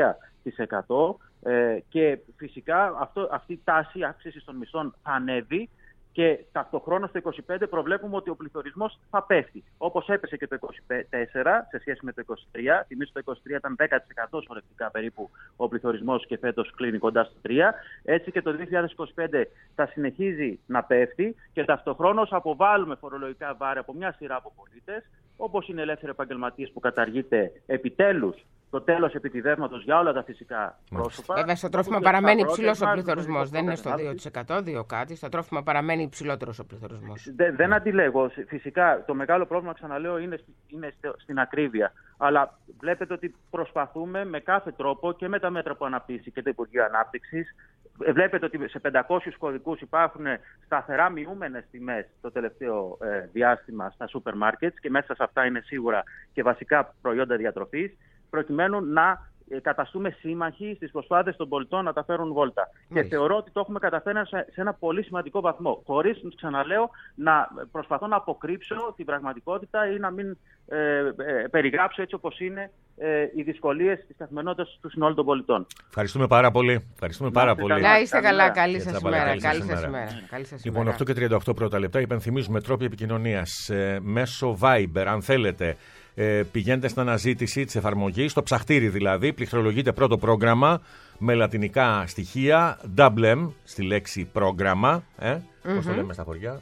23%, και φυσικά αυτή η τάση αύξησης των μισθών θα ανέβει. Και ταυτοχρόνως στο 2025 προβλέπουμε ότι ο πληθωρισμός θα πέφτει. Όπως έπεσε και το 2024 σε σχέση με το 2023. Θυμίζω το 2023 ήταν 10% σωρευτικά περίπου ο πληθωρισμός και φέτος κλείνει κοντά στο 3%. Έτσι και το 2025 θα συνεχίζει να πέφτει και ταυτοχρόνως αποβάλλουμε φορολογικά βάρη από μια σειρά από πολίτες, όπως είναι ελεύθεροι επαγγελματίες που καταργείται επιτέλους το τέλος επιτιδεύματος για όλα τα φυσικά πρόσωπα. Βέβαια, στο τρόφιμα παραμένει υψηλός ο πληθωρισμός. Δεν είναι στο 2%, 2 κάτι. Στο τρόφιμα παραμένει υψηλότερος ο πληθωρισμός. Δεν αντιλέγω. Φυσικά το μεγάλο πρόβλημα, ξαναλέω, είναι στην ακρίβεια. Αλλά βλέπετε ότι προσπαθούμε με κάθε τρόπο και με τα μέτρα που αναπτύσσει και το Υπουργείο Ανάπτυξης. Βλέπετε ότι σε 500 κωδικούς υπάρχουν σταθερά μειούμενες τιμές το τελευταίο διάστημα στα σούπερ μάρκετ και μέσα σε αυτά είναι σίγουρα και βασικά προϊόντα διατροφής, προκειμένου να καταστούμε σύμμαχοι στις προσπάθειες των πολιτών να τα φέρουν βόλτα. Και θεωρώ ότι το έχουμε καταφέρει σε ένα πολύ σημαντικό βαθμό. Χωρίς, ξαναλέω, να προσπαθώ να αποκρύψω την πραγματικότητα ή να μην περιγράψω έτσι όπως είναι οι δυσκολίες της καθημερινότητας του συνόλου των πολιτών. Ευχαριστούμε πάρα πολύ. Να είστε καλά. Καλή σας ημέρα. Λοιπόν, 8 και 38 πρώτα λεπτά. Υπενθυμίζουμε τρόποι επικοινωνίας μέσω Viber, αν θέλετε. Πηγαίνετε στην αναζήτηση της εφαρμογής, το ψαχτήρι δηλαδή, πληκτρολογείτε πρώτο πρόγραμμα με λατινικά στοιχεία, double M στη λέξη πρόγραμμα. Πώς το λέμε στα χωριά?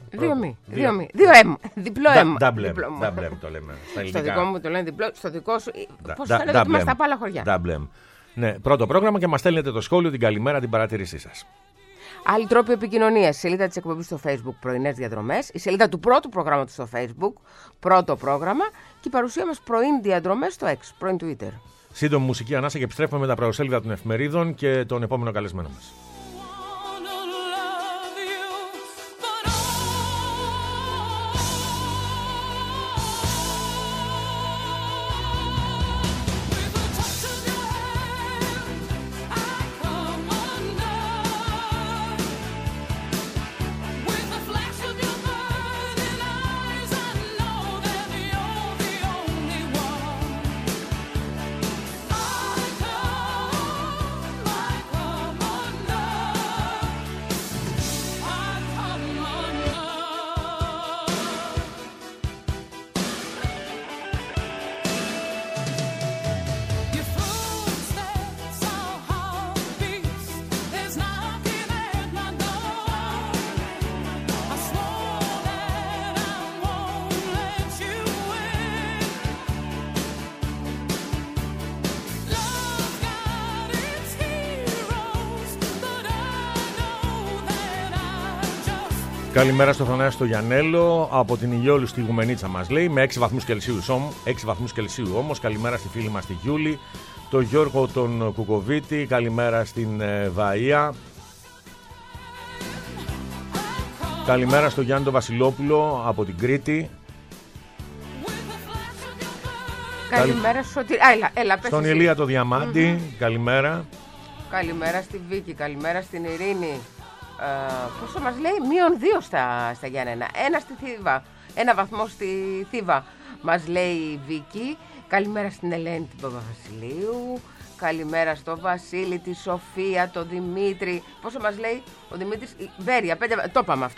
2M, διπλό M. Double M το λέμε στα ελληνικά. Στο δικό μου το λένε διπλό, στο δικό σου πώς φαίνεται ότι είμαστε από άλλα χωριά. Double M. Ναι, πρώτο πρόγραμμα και μας στέλνετε το σχόλιο, την καλημέρα, την παρατήρησή σας. Άλλοι τρόποι επικοινωνίας, η σελίδα της εκπομπής στο Facebook πρωινές διαδρομές, η σελίδα του πρώτου προγράμματος στο Facebook, πρώτο πρόγραμμα, και η παρουσία μας πρωί διαδρομές στο X, πρώην Twitter. Σύντομη μουσική ανάσα και επιστρέφουμε με τα πρωτοσέλιδα των εφημερίδων και τον επόμενο καλεσμένο μας. Καλημέρα στο Θανάση στο Γιαννέλο, από την Ηλιόλου στη Γουμενίτσα μας λέει, με 6 βαθμούς Κελσίου όμως. Καλημέρα στη φίλη μας τη Γιούλη, το Γιώργο τον Κουκοβίτη, καλημέρα στην Βαΐα. Καλημέρα στο Γιάννη τον Βασιλόπουλο από την Κρήτη. Καλημέρα στον Ηλία το Διαμάντη, καλημέρα. Καλημέρα στη Βίκη, καλημέρα στην Ειρήνη. Πόσο μας λέει? -2 στα Γιάννενα. 1 στη Θήβα. 1 βαθμό στη Θήβα μας λέει η Βίκη. Καλημέρα στην Ελένη την Παπαβασιλείου. Καλημέρα στο Βασίλη, τη Σοφία, τον Δημήτρη. Πόσο μας λέει ο Δημήτρης? Βέρεια, 5. Το είπαμε αυτό.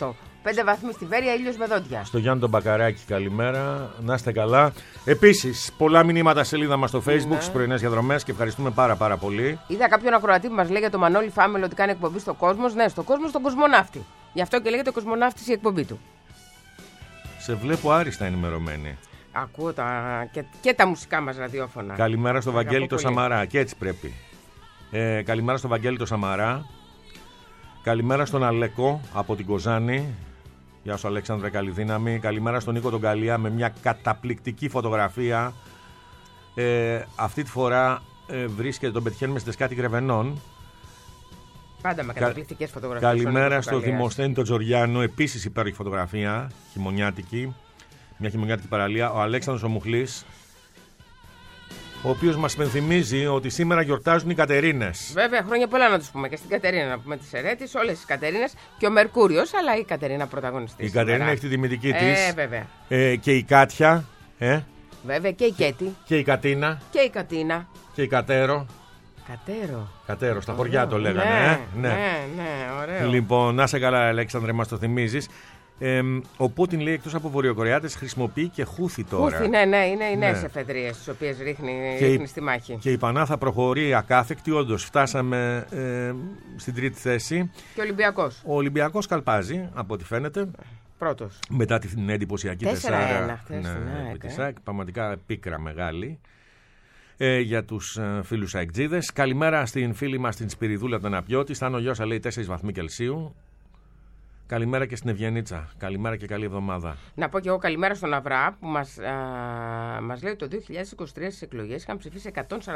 5 βαθμοί στη Βέρεια, ήλιος με δόντια. Στο Γιάννη τον Μπακαράκη, καλημέρα. Να είστε καλά. Επίσης, πολλά μηνύματα σελίδα μας στο Facebook στις πρωινές διαδρομές και ευχαριστούμε πάρα πολύ. Είδα κάποιον ακροατή που μας λέει για το Μανώλη Φάμελο ότι κάνει εκπομπή στο Κόσμος. Ναι, στο Κόσμος, στον Κοσμοναύτη. Γι' αυτό και λέγεται Κοσμοναύτης η εκπομπή του. Σε βλέπω άριστα ενημερωμένη. Ακούω και τα μουσικά μας ραδιόφωνα. Καλημέρα στο Βαγγέλη το Σαμαρά. Και έτσι πρέπει. Καλημέρα στο Βαγγέλη το Σαμαρά. Καλημέρα στον Αλέκο από την Κοζάνη. Γεια σου Αλέξανδρε, καλή δύναμη. Καλημέρα στον Νίκο τον Καλία με μια καταπληκτική φωτογραφία. Αυτή τη φορά βρίσκεται, τον πετυχαίνουμε στη Δεσκάτη Γρεβενών. Πάντα με καταπληκτικές φωτογραφίες. Καλημέρα στο Δημοσθένη τον Τζοριάνο. Επίσης υπέροχη φωτογραφία. Χειμωνιάτικη. Μια χειμωνιάτικη παραλία. Ο Αλέξανδρος ο Μουχλής, ο οποίος μας υπενθυμίζει ότι σήμερα γιορτάζουν οι Κατερίνες. Βέβαια, χρόνια πολλά να τους πούμε και στην Κατερίνα να πούμε τις Ερέτης, όλες τις Κατερίνες και ο Μερκούριος, αλλά η Κατερίνα πρωταγωνιστής. Η Κατερίνα έχει τη τιμητική της. Βέβαια. Και η Κάτια. Βέβαια, και η Κέτη. Και η Κατίνα. Και η Κατίνα. Και η Κατέρο. Κατέρο, στα χωριά το λέγανε. Ναι, ωραίο. Λοιπόν, να είσαι καλά, Αλέξανδρε, μας το θυμίζεις. Ο Πούτιν λέει εκτός από Βορειοκορεάτες χρησιμοποιεί και Χούθη τώρα. Χούθη, ναι, είναι οι νέες εφεδρίες τις οποίες ρίχνει στη μάχη. Και η Πανάθα προχωρεί ακάθεκτη, όντως φτάσαμε στην τρίτη θέση. Και ο Ολυμπιακός. Ο Ολυμπιακός καλπάζει, από ό,τι φαίνεται. Πρώτος. Μετά την εντυπωσιακή 4-1 χθες. Πραγματικά πίκρα μεγάλη για τους φίλους αεκτζίδες. Καλημέρα στην φίλη μας την Σπυριδούλα τον Αναπιώτη. Στάνο Γιώσα λέει 4 βαθμοί Κελσίου. Καλημέρα και στην Ευγενίτσα. Καλημέρα και καλή εβδομάδα. Να πω και εγώ καλημέρα στον Αβρά που μας λέει ότι το 2023 στις εκλογές είχαν ψηφίσει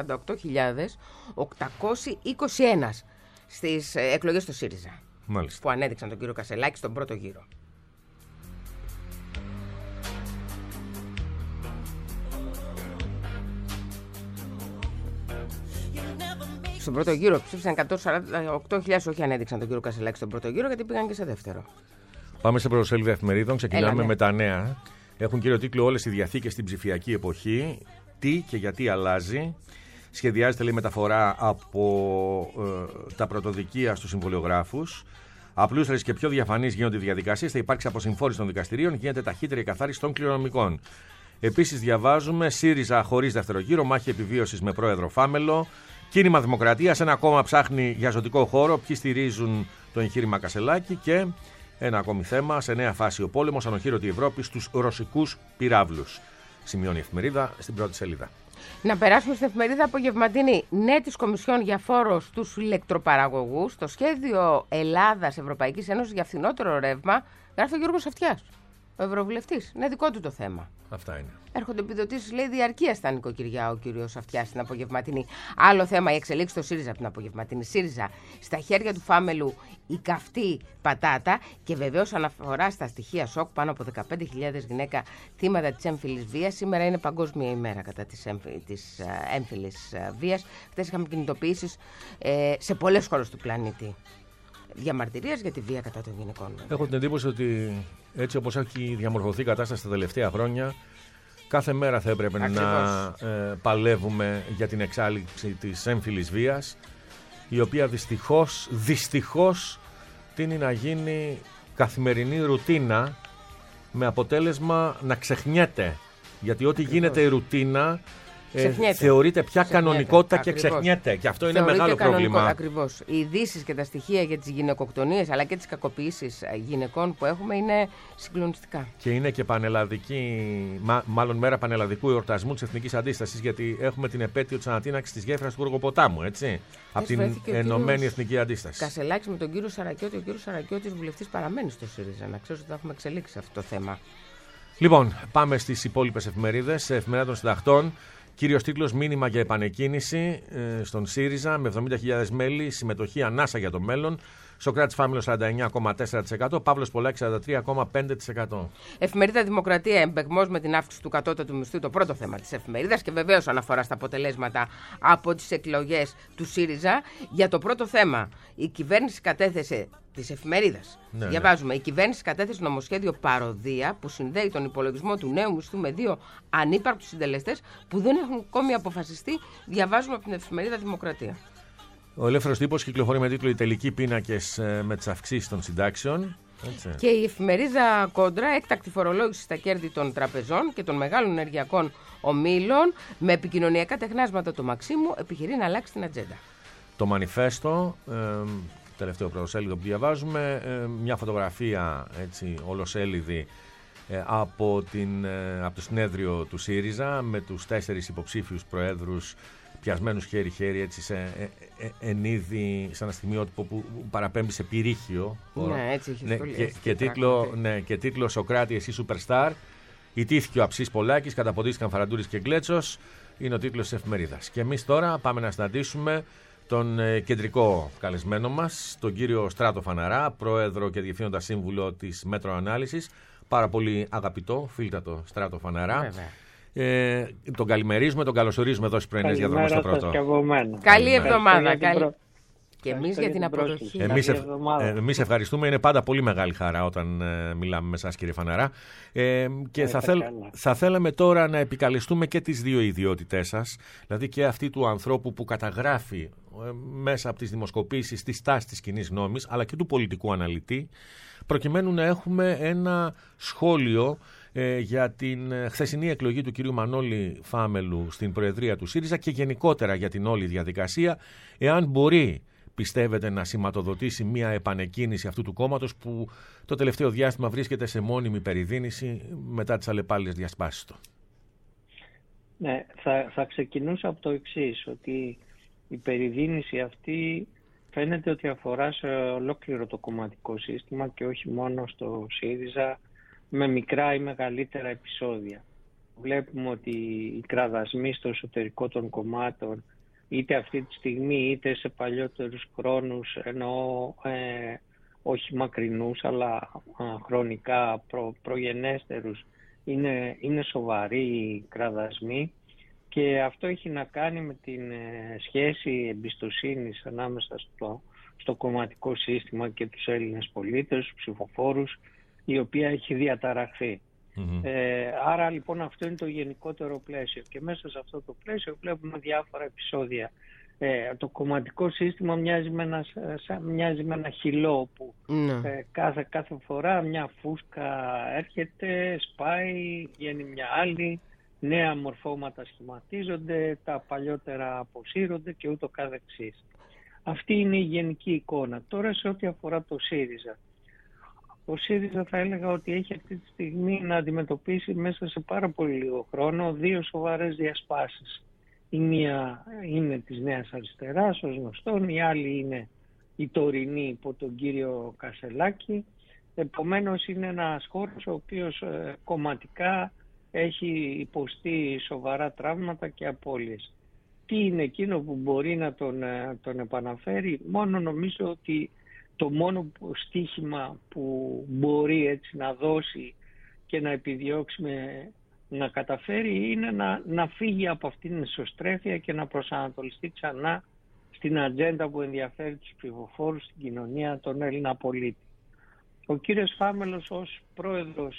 148.821 στις εκλογές του ΣΥΡΙΖΑ. Μάλιστα. Που ανέδειξαν τον κύριο Κασελάκη στον πρώτο γύρο. Στον πρώτο γύρο ψήφισαν 148.000, όχι ανέδειξαν τον κύριο Κασελάκη στον πρώτο γύρο, γιατί πήγαν και σε δεύτερο. Πάμε σε πρωτοσέλιδα εφημερίδων. Ξεκινάμε με τα νέα. Έχουν κύριο τίτλο όλες οι διαθήκες στην ψηφιακή εποχή. Τι και γιατί αλλάζει. Σχεδιάζεται, λέει, μεταφορά από τα πρωτοδικεία στους συμβολιογράφους. Απλούστερες και πιο διαφανείς γίνονται οι διαδικασίες. Θα υπάρξει αποσυμφόρηση των δικαστηρίων. Γίνεται ταχύτερη εκαθάριση των κληρονομικών. Επίσης, διαβάζουμε ΣΥΡΙΖΑ χωρίς δεύτερο γύρο. Μάχη επιβίωσης με πρόεδρο Φάμελο. Κίνημα Δημοκρατίας, ένα κόμμα ψάχνει για ζωτικό χώρο. Ποιοι στηρίζουν το εγχείρημα Κασελάκη. Και ένα ακόμη θέμα, σε νέα φάση ο πόλεμος, ανοχήρωτη Ευρώπη στους ρωσικούς πυράβλους. Σημειώνει η εφημερίδα στην πρώτη σελίδα. Να περάσουμε στην εφημερίδα απογευματινή. Ναι, της Κομισιόν για φόρο στους ηλεκτροπαραγωγούς. Το σχέδιο Ελλάδας-Ευρωπαϊκής Ένωσης για φθηνότερο ρεύμα γράφει ο Γιώργος Αυτιάς, ο Ευρωβουλευτής. Είναι δικό του το θέμα. Αυτά είναι. Έρχονται επιδοτήσεις, λέει, διαρκεία στα νοικοκυριά, ο κύριος Αυτιάς στην απογευματινή. Άλλο θέμα, η εξελίξη στο ΣΥΡΙΖΑ από την απογευματινή. ΣΥΡΙΖΑ στα χέρια του Φάμελου η καυτή πατάτα και βεβαίως αναφορά στα στοιχεία σοκ, πάνω από 15.000 γυναίκα θύματα της έμφυλης βίας. Σήμερα είναι Παγκόσμια ημέρα κατά της έμφυλης βίας. Χθες είχαμε κινητοποιήσεις σε πολλές χώρες του πλανήτη. Διαμαρτυρίες για τη βία κατά των γυναικών. Έχω την εντύπωση ότι έτσι όπως έχει διαμορφωθεί η κατάσταση τα τελευταία χρόνια, κάθε μέρα θα έπρεπε να παλεύουμε για την εξάλληψη της έμφυλης βίας, η οποία δυστυχώς τείνει να γίνει καθημερινή ρουτίνα, με αποτέλεσμα να ξεχνιέται. Γιατί ό,τι γίνεται ρουτίνα θεωρείται πια κανονικότητα και ξεχνιέται. Και αυτό είναι μεγάλο πρόβλημα. Ακριβώς. Οι ειδήσεις και τα στοιχεία για τις γυναικοκτονίες αλλά και τις κακοποιήσεις γυναικών που έχουμε είναι συγκλονιστικά. Και είναι και μάλλον μέρα πανελλαδικού εορτασμού της Εθνικής Αντίστασης, γιατί έχουμε την επέτειο της ανατείναξης της γέφυρας του Γοργοποτάμου, έτσι. Από την Ενωμένη Εθνική Αντίσταση. Κασελάκης με τον κύριο Σαρακιώτη. Ο κύριος Σαρακιώτης βουλευτής παραμένει στο ΣΥΡΙΖΑ. Να ξέρω ότι θα έχουμε εξελίξει αυτό το θέμα. Λοιπόν, πάμε στις υπόλοιπες εφημερίδες. Σε Εφημερίδα των Συντακτών. Κύριος τίτλος, μήνυμα για επανεκκίνηση στον ΣΥΡΙΖΑ με 70.000 μέλη, συμμετοχή ανάσα για το μέλλον. Σοκράτης Φάμελος 49,4%, Παύλος Πολάκης 43,5%. Εφημερίδα Δημοκρατία, εμπεγμός με την αύξηση του κατώτατου μισθού, το πρώτο θέμα της εφημερίδας και βεβαίως αναφορά στα αποτελέσματα από τις εκλογές του ΣΥΡΙΖΑ. Για το πρώτο θέμα, η κυβέρνηση κατέθεσε της εφημερίδας. Ναι, διαβάζουμε, η κυβέρνηση κατέθεσε νομοσχέδιο παροδία που συνδέει τον υπολογισμό του νέου μισθού με δύο ανύπαρκτους συντελεστές που δεν έχουν ακόμη αποφασιστεί. Διαβάζουμε από την εφημερίδα Δημοκρατία. Ο Ελεύθερος Τύπος κυκλοφορεί με τίτλο «Οι τελικοί πίνακες με τις αυξήσεις των συντάξεων». Έτσι. Και η εφημερίδα Κόντρα, έκτακτη φορολόγηση στα κέρδη των τραπεζών και των μεγάλων ενεργειακών ομίλων, με επικοινωνιακά τεχνάσματα του Μαξίμου, επιχειρεί να αλλάξει την ατζέντα. Το μανιφέστο, τελευταίο πρωτοσέλιδο που διαβάζουμε, μια φωτογραφία έτσι, ολοσέλιδη από το συνέδριο του ΣΥΡΙΖΑ με τους 4 υποψήφιους προέδρους πιασμένους χέρι-χέρι έτσι εν είδη, σαν ένα στιγμιότυπο που παραπέμπει σε πυρίχιο. Ναι, έτσι έχει και τίτλο «Σοκράτη, εσύ σούπερσταρ». Ιτήθηκε ο Αψής Πολάκης, καταποντίστηκαν Φαραντούρης και Γκλέτσος. Είναι ο τίτλος της εφημερίδας. Και εμείς τώρα πάμε να συναντήσουμε τον κεντρικό καλεσμένο μας, τον κύριο Στράτο Φαναρά, πρόεδρο και διευθύνοντα σύμβουλο της Μέτρο Ανάλυσης. Πάρα πολύ αγαπητό, φίλτατο Στράτο Φαναρά. Τον καλημερίζουμε, τον καλωσορίζουμε εδώ στις πρωινές διαδρομές στο Πρώτο. Καλή εβδομάδα. Και εμείς για την αποδοχή. Εμείς ευχαριστούμε. Είναι πάντα πολύ μεγάλη χαρά όταν μιλάμε με εσάς, κύριε Φαναρά. Και θα θέλαμε τώρα να επικαλεστούμε και τις δύο ιδιότητές σας, δηλαδή και αυτή του ανθρώπου που καταγράφει μέσα από τις δημοσκοπήσεις τη στάση της κοινής γνώμης, αλλά και του πολιτικού αναλυτή, προκειμένου να έχουμε ένα σχόλιο για την χθεσινή εκλογή του κυρίου Μανώλη Φάμελου στην Προεδρία του ΣΥΡΙΖΑ και γενικότερα για την όλη διαδικασία, εάν μπορεί, πιστεύετε, να σηματοδοτήσει μια επανεκκίνηση αυτού του κόμματος που το τελευταίο διάστημα βρίσκεται σε μόνιμη περιδίνηση μετά τις αλλεπάλληλες διασπάσεις του. Ναι, θα ξεκινούσα από το εξής, ότι η περιδίνηση αυτή φαίνεται ότι αφορά σε ολόκληρο το κομματικό σύστημα και όχι μόνο στο ΣΥΡΙΖΑ, με μικρά ή μεγαλύτερα επεισόδια. Βλέπουμε ότι οι κραδασμοί στο εσωτερικό των κομμάτων, είτε αυτή τη στιγμή είτε σε παλιότερους χρόνους, εννοώ όχι μακρινούς αλλά χρονικά προγενέστερους, είναι σοβαροί κραδασμοί, και αυτό έχει να κάνει με την σχέση εμπιστοσύνης ανάμεσα στο κομματικό σύστημα και τους Έλληνες πολίτες, τους ψηφοφόρους, η οποία έχει διαταραχθεί. Άρα λοιπόν αυτό είναι το γενικότερο πλαίσιο, και μέσα σε αυτό το πλαίσιο βλέπουμε διάφορα επεισόδια. Το κομματικό σύστημα μοιάζει με ένα χυλό που κάθε φορά μια φούσκα έρχεται, σπάει, βγαίνει μια άλλη, νέα μορφώματα σχηματίζονται, τα παλιότερα αποσύρονται και ούτω καθεξής. Αυτή είναι η γενική εικόνα. Τώρα σε ό,τι αφορά το ΣΥΡΙΖΑ. Ο ΣΥΡΙΖΑ θα έλεγα ότι έχει αυτή τη στιγμή να αντιμετωπίσει μέσα σε πάρα πολύ λίγο χρόνο 2 σοβαρές διασπάσεις. Η μία είναι της Νέας Αριστεράς, ως γνωστόν, η άλλη είναι η τωρινή υπό τον κύριο Κασελάκη. Επομένως είναι ένας χώρος ο οποίος κομματικά έχει υποστεί σοβαρά τραύματα και απώλειες. Τι είναι εκείνο που μπορεί να τον επαναφέρει? Μόνο νομίζω ότι το μόνο στίχημα που μπορεί έτσι να δώσει και να επιδιώξει να καταφέρει είναι να φύγει από αυτήν την εσωστρέφεια και να προσανατολιστεί ξανά στην ατζέντα που ενδιαφέρει τους ψηφοφόρους, στην κοινωνία, τον Έλληνα πολίτη. Ο κύριος Φάμελος ως πρόεδρος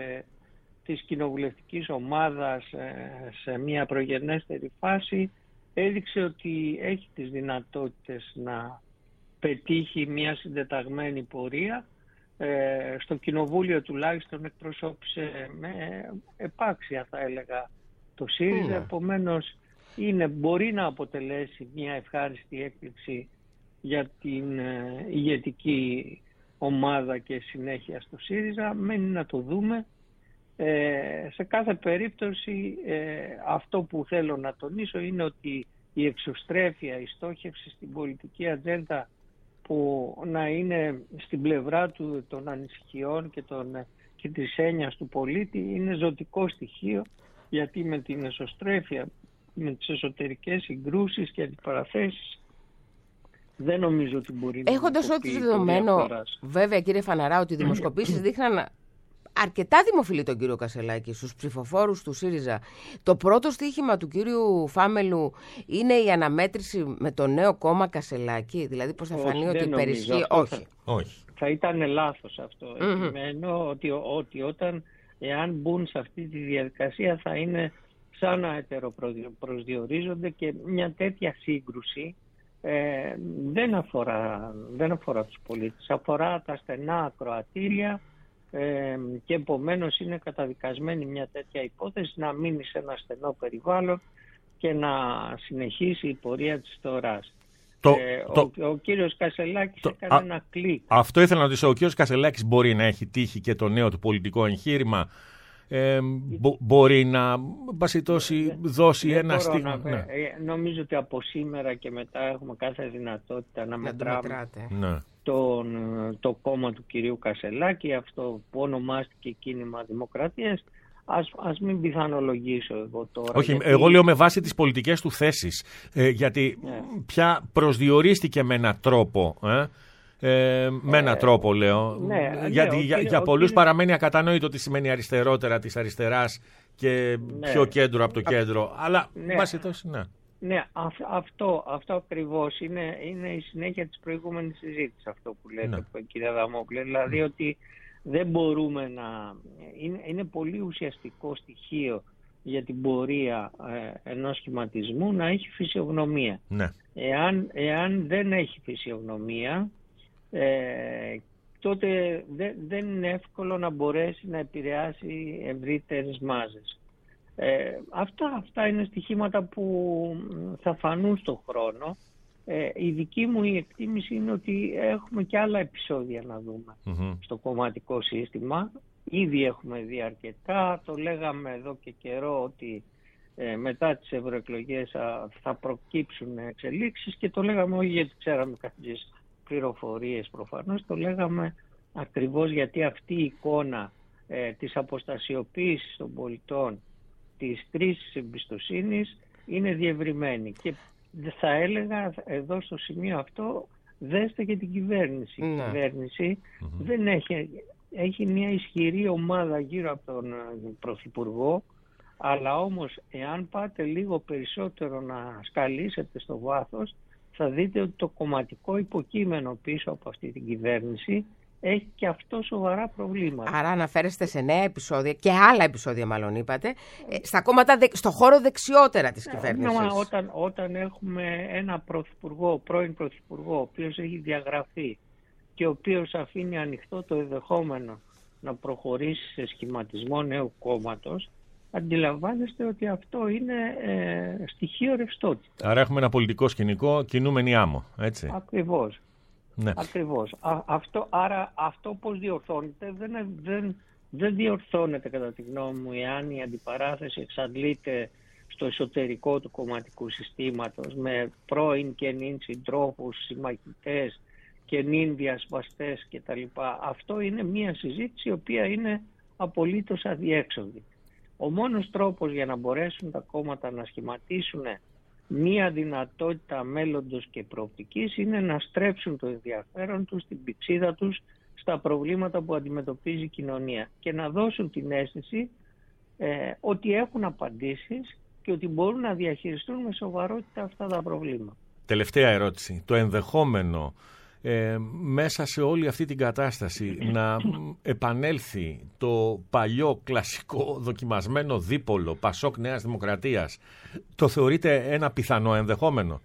της κοινοβουλευτικής ομάδας σε μια προγενέστερη φάση έδειξε ότι έχει τις δυνατότητες να πετύχει μια συντεταγμένη πορεία. Στο κοινοβούλιο τουλάχιστον εκπροσώπησε με επάξια, θα έλεγα, το ΣΥΡΙΖΑ. Επομένως μπορεί να αποτελέσει μια ευχάριστη έκπληξη για την ηγετική ομάδα και συνέχεια στο ΣΥΡΙΖΑ. Μένει να το δούμε. Σε κάθε περίπτωση αυτό που θέλω να τονίσω είναι ότι η εξωστρέφεια, η στόχευση στην πολιτική ατζέντα που να είναι στην πλευρά του των ανησυχιών και της έννοιας του πολίτη είναι ζωτικό στοιχείο, γιατί με την εσωστρέφεια, με τις εσωτερικές συγκρούσεις και αντιπαραθέσεις δεν νομίζω ότι μπορεί να... Έχοντας ό,τι δεδομένο, βέβαια κύριε Φαναρά, ότι οι δημοσκοπήσεις δείχναν αρκετά δημοφιλή τον κύριο Κασελάκη στους ψηφοφόρους του ΣΥΡΙΖΑ. Το πρώτο στοίχημα του κύριου Φάμελου είναι η αναμέτρηση με το νέο κόμμα Κασελάκη, δηλαδή πώς θα φανεί ότι υπερισχύει? Όχι. Θα ήταν λάθος αυτό. Επιμένω ότι εάν μπουν σε αυτή τη διαδικασία θα είναι σαν να ετεροπροσδιορίζονται, και μια τέτοια σύγκρουση δεν αφορά τους πολίτες. Αφορά τα στενά ακροατήρια και επομένως είναι καταδικασμένη μια τέτοια υπόθεση να μείνει σε ένα στενό περιβάλλον και να συνεχίσει η πορεία της φθοράς. Ο κύριος Κασελάκης έκανε ένα κλικ. Αυτό ήθελα να ρωτήσω. Ο κύριος Κασελάκης μπορεί να έχει τύχει και το νέο του πολιτικό εγχείρημα. Μπορεί να δώσει ένα στίγμα. Ναι. Νομίζω ότι από σήμερα και μετά έχουμε κάθε δυνατότητα να μετράμε το κόμμα του κυρίου Κασελάκη, αυτό που ονομάστηκε Κίνημα Δημοκρατίας. Ας μην πιθανολογήσω εγώ τώρα. Όχι, εγώ λέω με βάση τις πολιτικές του θέσεις. Γιατί πια προσδιορίστηκε με έναν τρόπο. Με έναν τρόπο λέω. Γιατί για πολλούς παραμένει ακατανόητο τι σημαίνει αριστερότερα της αριστεράς και πιο κέντρο από το κέντρο. Αλλά βάσει τόσο, Ναι, αυτό ακριβώς είναι η συνέχεια της προηγούμενης συζήτησης, αυτό που λέτε, κύριε Αδαμόπουλε. Δηλαδή ότι δεν μπορούμε να... Είναι πολύ ουσιαστικό στοιχείο για την πορεία ενός σχηματισμού να έχει φυσιογνωμία. Ναι. Εάν δεν έχει φυσιογνωμία, τότε δεν είναι εύκολο να μπορέσει να επηρεάσει ευρύτερες μάζες. Αυτά είναι στοιχήματα που θα φανούν στον χρόνο. Η δική μου η εκτίμηση είναι ότι έχουμε και άλλα επεισόδια να δούμε στο κομματικό σύστημα. Ήδη έχουμε δει αρκετά, το λέγαμε εδώ και καιρό ότι μετά τις ευρωεκλογές θα προκύψουν εξελίξεις και το λέγαμε όχι γιατί ξέραμε κάποιες πληροφορίες προφανώς, το λέγαμε ακριβώς γιατί αυτή η εικόνα της αποστασιοποίησης των πολιτών, της κρίσης εμπιστοσύνης είναι διευρυμένη. Και θα έλεγα εδώ στο σημείο αυτό, δέστε και την κυβέρνηση. Η κυβέρνηση δεν έχει μια ισχυρή ομάδα γύρω από τον Πρωθυπουργό, αλλά όμως εάν πάτε λίγο περισσότερο να σκαλίσετε στο βάθος, θα δείτε ότι το κομματικό υποκείμενο πίσω από αυτή την κυβέρνηση έχει και αυτό σοβαρά προβλήματα. Άρα αναφέρεστε σε νέα επεισόδια και άλλα επεισόδια μάλλον είπατε, στα κόμματα, στο χώρο δεξιότερα της κυβέρνησης. Όταν έχουμε ένα πρώην πρωθυπουργό, ο οποίος έχει διαγραφεί και ο οποίος αφήνει ανοιχτό το ενδεχόμενο να προχωρήσει σε σχηματισμό νέου κόμματος, αντιλαμβάνεστε ότι αυτό είναι στοιχείο ρευστότητα. Άρα έχουμε ένα πολιτικό σκηνικό κινούμενη άμμο, έτσι. Ακριβώς. Ναι. Ακριβώς. Άρα αυτό πώς διορθώνεται, δεν διορθώνεται κατά τη γνώμη μου εάν η αντιπαράθεση εξαντλείται στο εσωτερικό του κομματικού συστήματος με πρώην και νυν συντρόφους, συμμαχητές και νυν διασπαστές κτλ. Αυτό είναι μια συζήτηση η οποία είναι απολύτως αδιέξοδη. Ο μόνος τρόπος για να μπορέσουν τα κόμματα να σχηματίσουν μία δυνατότητα μέλλοντος και προοπτικής είναι να στρέψουν το ενδιαφέρον τους, την πηξίδα τους στα προβλήματα που αντιμετωπίζει η κοινωνία και να δώσουν την αίσθηση ότι έχουν απαντήσεις και ότι μπορούν να διαχειριστούν με σοβαρότητα αυτά τα προβλήματα. Τελευταία ερώτηση. Το ενδεχόμενο μέσα σε όλη αυτή την κατάσταση να επανέλθει το παλιό κλασικό δοκιμασμένο δίπολο Πασόκ Νέας Δημοκρατίας, το θεωρείτε ένα πιθανό ενδεχόμενο?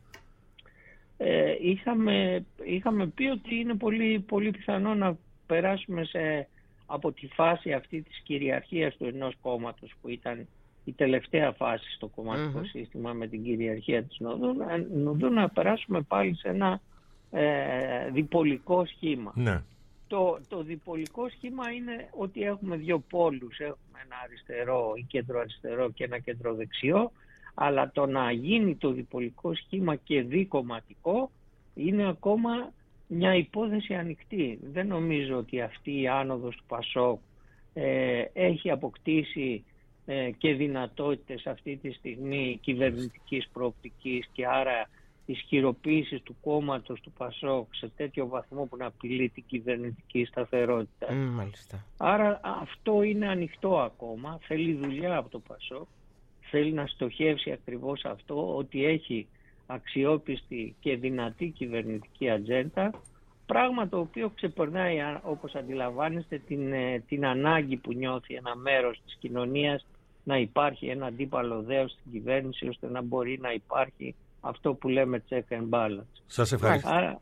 Είχαμε πει ότι είναι πολύ, πολύ πιθανό να περάσουμε από τη φάση αυτή της κυριαρχίας του ενός κόμματος που ήταν η τελευταία φάση στο κομματικό σύστημα με την κυριαρχία της Νοδού, να περάσουμε πάλι σε ένα διπολικό σχήμα. Ναι. Το διπολικό σχήμα είναι ότι έχουμε δύο πόλους, έχουμε ένα αριστερό ή κεντροαριστερό και ένα κεντροδεξιό, αλλά το να γίνει το διπολικό σχήμα και δικομματικό είναι ακόμα μια υπόθεση ανοιχτή. Δεν νομίζω ότι αυτή η άνοδος του Πασόκ έχει αποκτήσει και δυνατότητες αυτή τη στιγμή κυβερνητικής προοπτικής και άρα ισχυροποίησης του κόμματος του Πασόκ σε τέτοιο βαθμό που να απειλεί την κυβερνητική σταθερότητα. Μάλιστα. Άρα αυτό είναι ανοιχτό ακόμα. Θέλει δουλειά από το Πασόκ. Θέλει να στοχεύσει ακριβώς αυτό, ότι έχει αξιόπιστη και δυνατή κυβερνητική ατζέντα, πράγμα το οποίο ξεπερνάει, όπως αντιλαμβάνεστε, την ανάγκη που νιώθει ένα μέρος της κοινωνίας να υπάρχει ένα αντίπαλο δέος στην κυβέρνηση, ώστε να μπορεί να υπάρχει αυτό που λέμε check and balance. Σας ευχαριστώ. Άρα,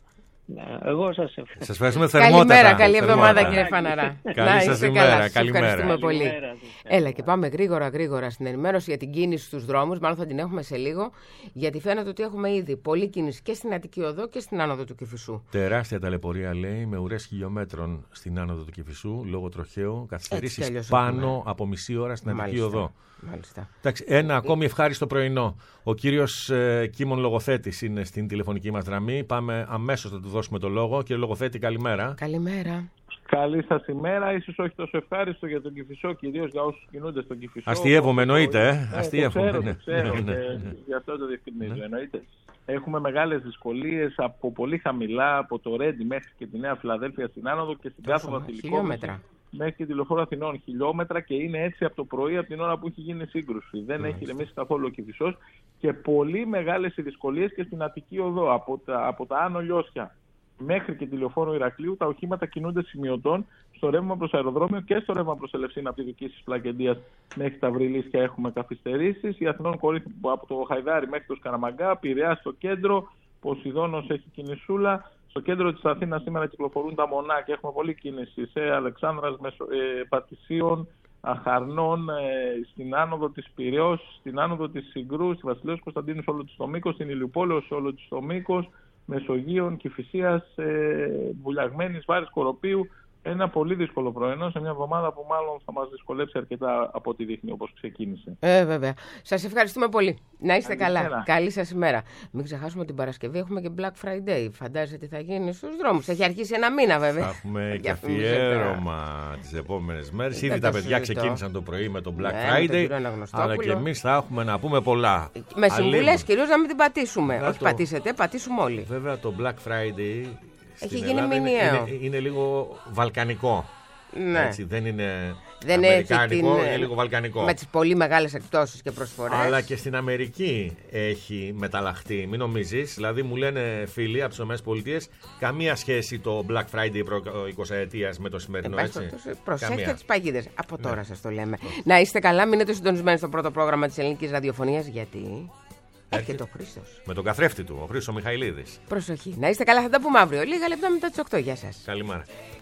εγώ σας ευχαριστώ. Σας ευχαριστούμε θερμότατα. Καλημέρα, καλή εβδομάδα κύριε Φαναρά. Καλή σας ημέρα, καλημέρα. Ευχαριστούμε πολύ. Έλα και πάμε γρήγορα στην ενημέρωση για την κίνηση στους δρόμους. Μάλλον θα την έχουμε σε λίγο, γιατί φαίνεται ότι έχουμε ήδη πολλή κίνηση και στην Αττική Οδό και στην άνοδο του Κηφισού. Τεράστια ταλαιπωρία, λέει, με ουρές χιλιόμετρων στην άνοδο του Κηφισού λόγω τροχαίου. Καθυστερήσεις πάνω από μισή ώρα στην Αττική Οδό. Μάλιστα. Εντάξει, ένα ακόμη ευχάριστο πρωινό. Ο κύριος Κίμων Λογοθέτης είναι στην τηλεφωνική μας γραμμή. Πάμε αμέσως να του δώσουμε το λόγο. Κύριε Λογοθέτη, καλημέρα. Καλημέρα. Καλή σας ημέρα. Ίσως όχι τόσο ευχάριστο για τον Κηφισό, κυρίως για όσους κινούνται στον Κηφισό. Αστειεύομαι, εννοείται. Αστειεύομαι. Το ξέρω. Γι' αυτό το διευκρινίζω. Εννοείται. Έχουμε μεγάλες δυσκολίες από πολύ χαμηλά, από το Ρέντι μέχρι και τη Νέα Φιλαδέλφια στην άνοδο και στην κάθοδο Αθηνικών. Μέχρι και τη Λεωφόρο Αθηνών, χιλιόμετρα, και είναι έτσι από το πρωί, από την ώρα που έχει γίνει σύγκρουση. Δεν έχει ηρεμήσει καθόλου ο Κηφισός και πολύ μεγάλες οι δυσκολίες και στην Αττική Οδό. Από τα Άνω Λιώσια μέχρι και τη Λεωφόρο Ηρακλείου, τα οχήματα κινούνται σημειωτών στο ρεύμα προς αεροδρόμιο και στο ρεύμα προς Ελευσίνα από τη Δικήσης Πλακεντίας μέχρι τα Βρυλίσια έχουμε καθυστερήσεις. Η Αθηνών Κορίνθου από το Χαϊδάρι μέχρι το Σκαραμαγκά, Πειραιά στο κέντρο, Ποσειδώνος έχει κινησούλα. Στο κέντρο της Αθήνας σήμερα κυκλοφορούν τα μονά και έχουμε πολλή κίνηση σε Αλεξάνδρας, Πατησίων, Αχαρνών, στην άνοδο της Πειραιώς, στην άνοδο της Συγκρού, στη Βασιλέως Κωνσταντίνου όλο το μήκος, στην Ηλιουπόλεως όλο το μήκος, Μεσογείων, Κηφισίας, Βουλιαγμένης, Βάρης, Κοροπίου. Ένα πολύ δύσκολο πρωινό σε μια εβδομάδα που μάλλον θα μας δυσκολέψει αρκετά από ό,τι δείχνει όπως ξεκίνησε. Βέβαια. Σας ευχαριστούμε πολύ. Να είστε καλά. Καλή σας ημέρα. Μην ξεχάσουμε την Παρασκευή έχουμε και Black Friday. Φαντάζεστε τι θα γίνει στους δρόμους. Έχει αρχίσει ένα μήνα βέβαια. Θα έχουμε και αφιέρωμα τις επόμενες μέρες. Ήδη τα παιδιά ξεκίνησαν το πρωί με το Black Friday. Αλλά και εμείς θα έχουμε να πούμε πολλά. Με συμβουλές κυρίως να μην την πατήσουμε. Όχι πατήσετε, πατήσουμε όλοι. Βέβαια το Black Friday έχει γίνει μηνιαίο. Είναι λίγο βαλκανικό. Ναι. Έτσι, δεν είναι αμερικάνικο, είναι λίγο βαλκανικό. Με τις πολύ μεγάλες εκπτώσεις και προσφορές. Αλλά και στην Αμερική έχει μεταλλαχτεί. Μην νομίζεις. Δηλαδή μου λένε φίλοι από τις ΗΠΑ, καμία σχέση το Black Friday προ 20 ετίας με το σημερινό, έτσι. Προσέχετε τις παγίδες. Από τώρα σας το λέμε. Να είστε καλά, μείνετε συντονισμένοι στο πρώτο πρόγραμμα της ελληνικής ραδιοφωνίας, γιατί έρχεται ο Χρήστος. Με τον καθρέφτη του, ο Χρήστος Μιχαηλίδης. Προσοχή. Να είστε καλά, θα τα πούμε αύριο. Λίγα λεπτά μετά τις 8. Γεια σας. Καλημέρα.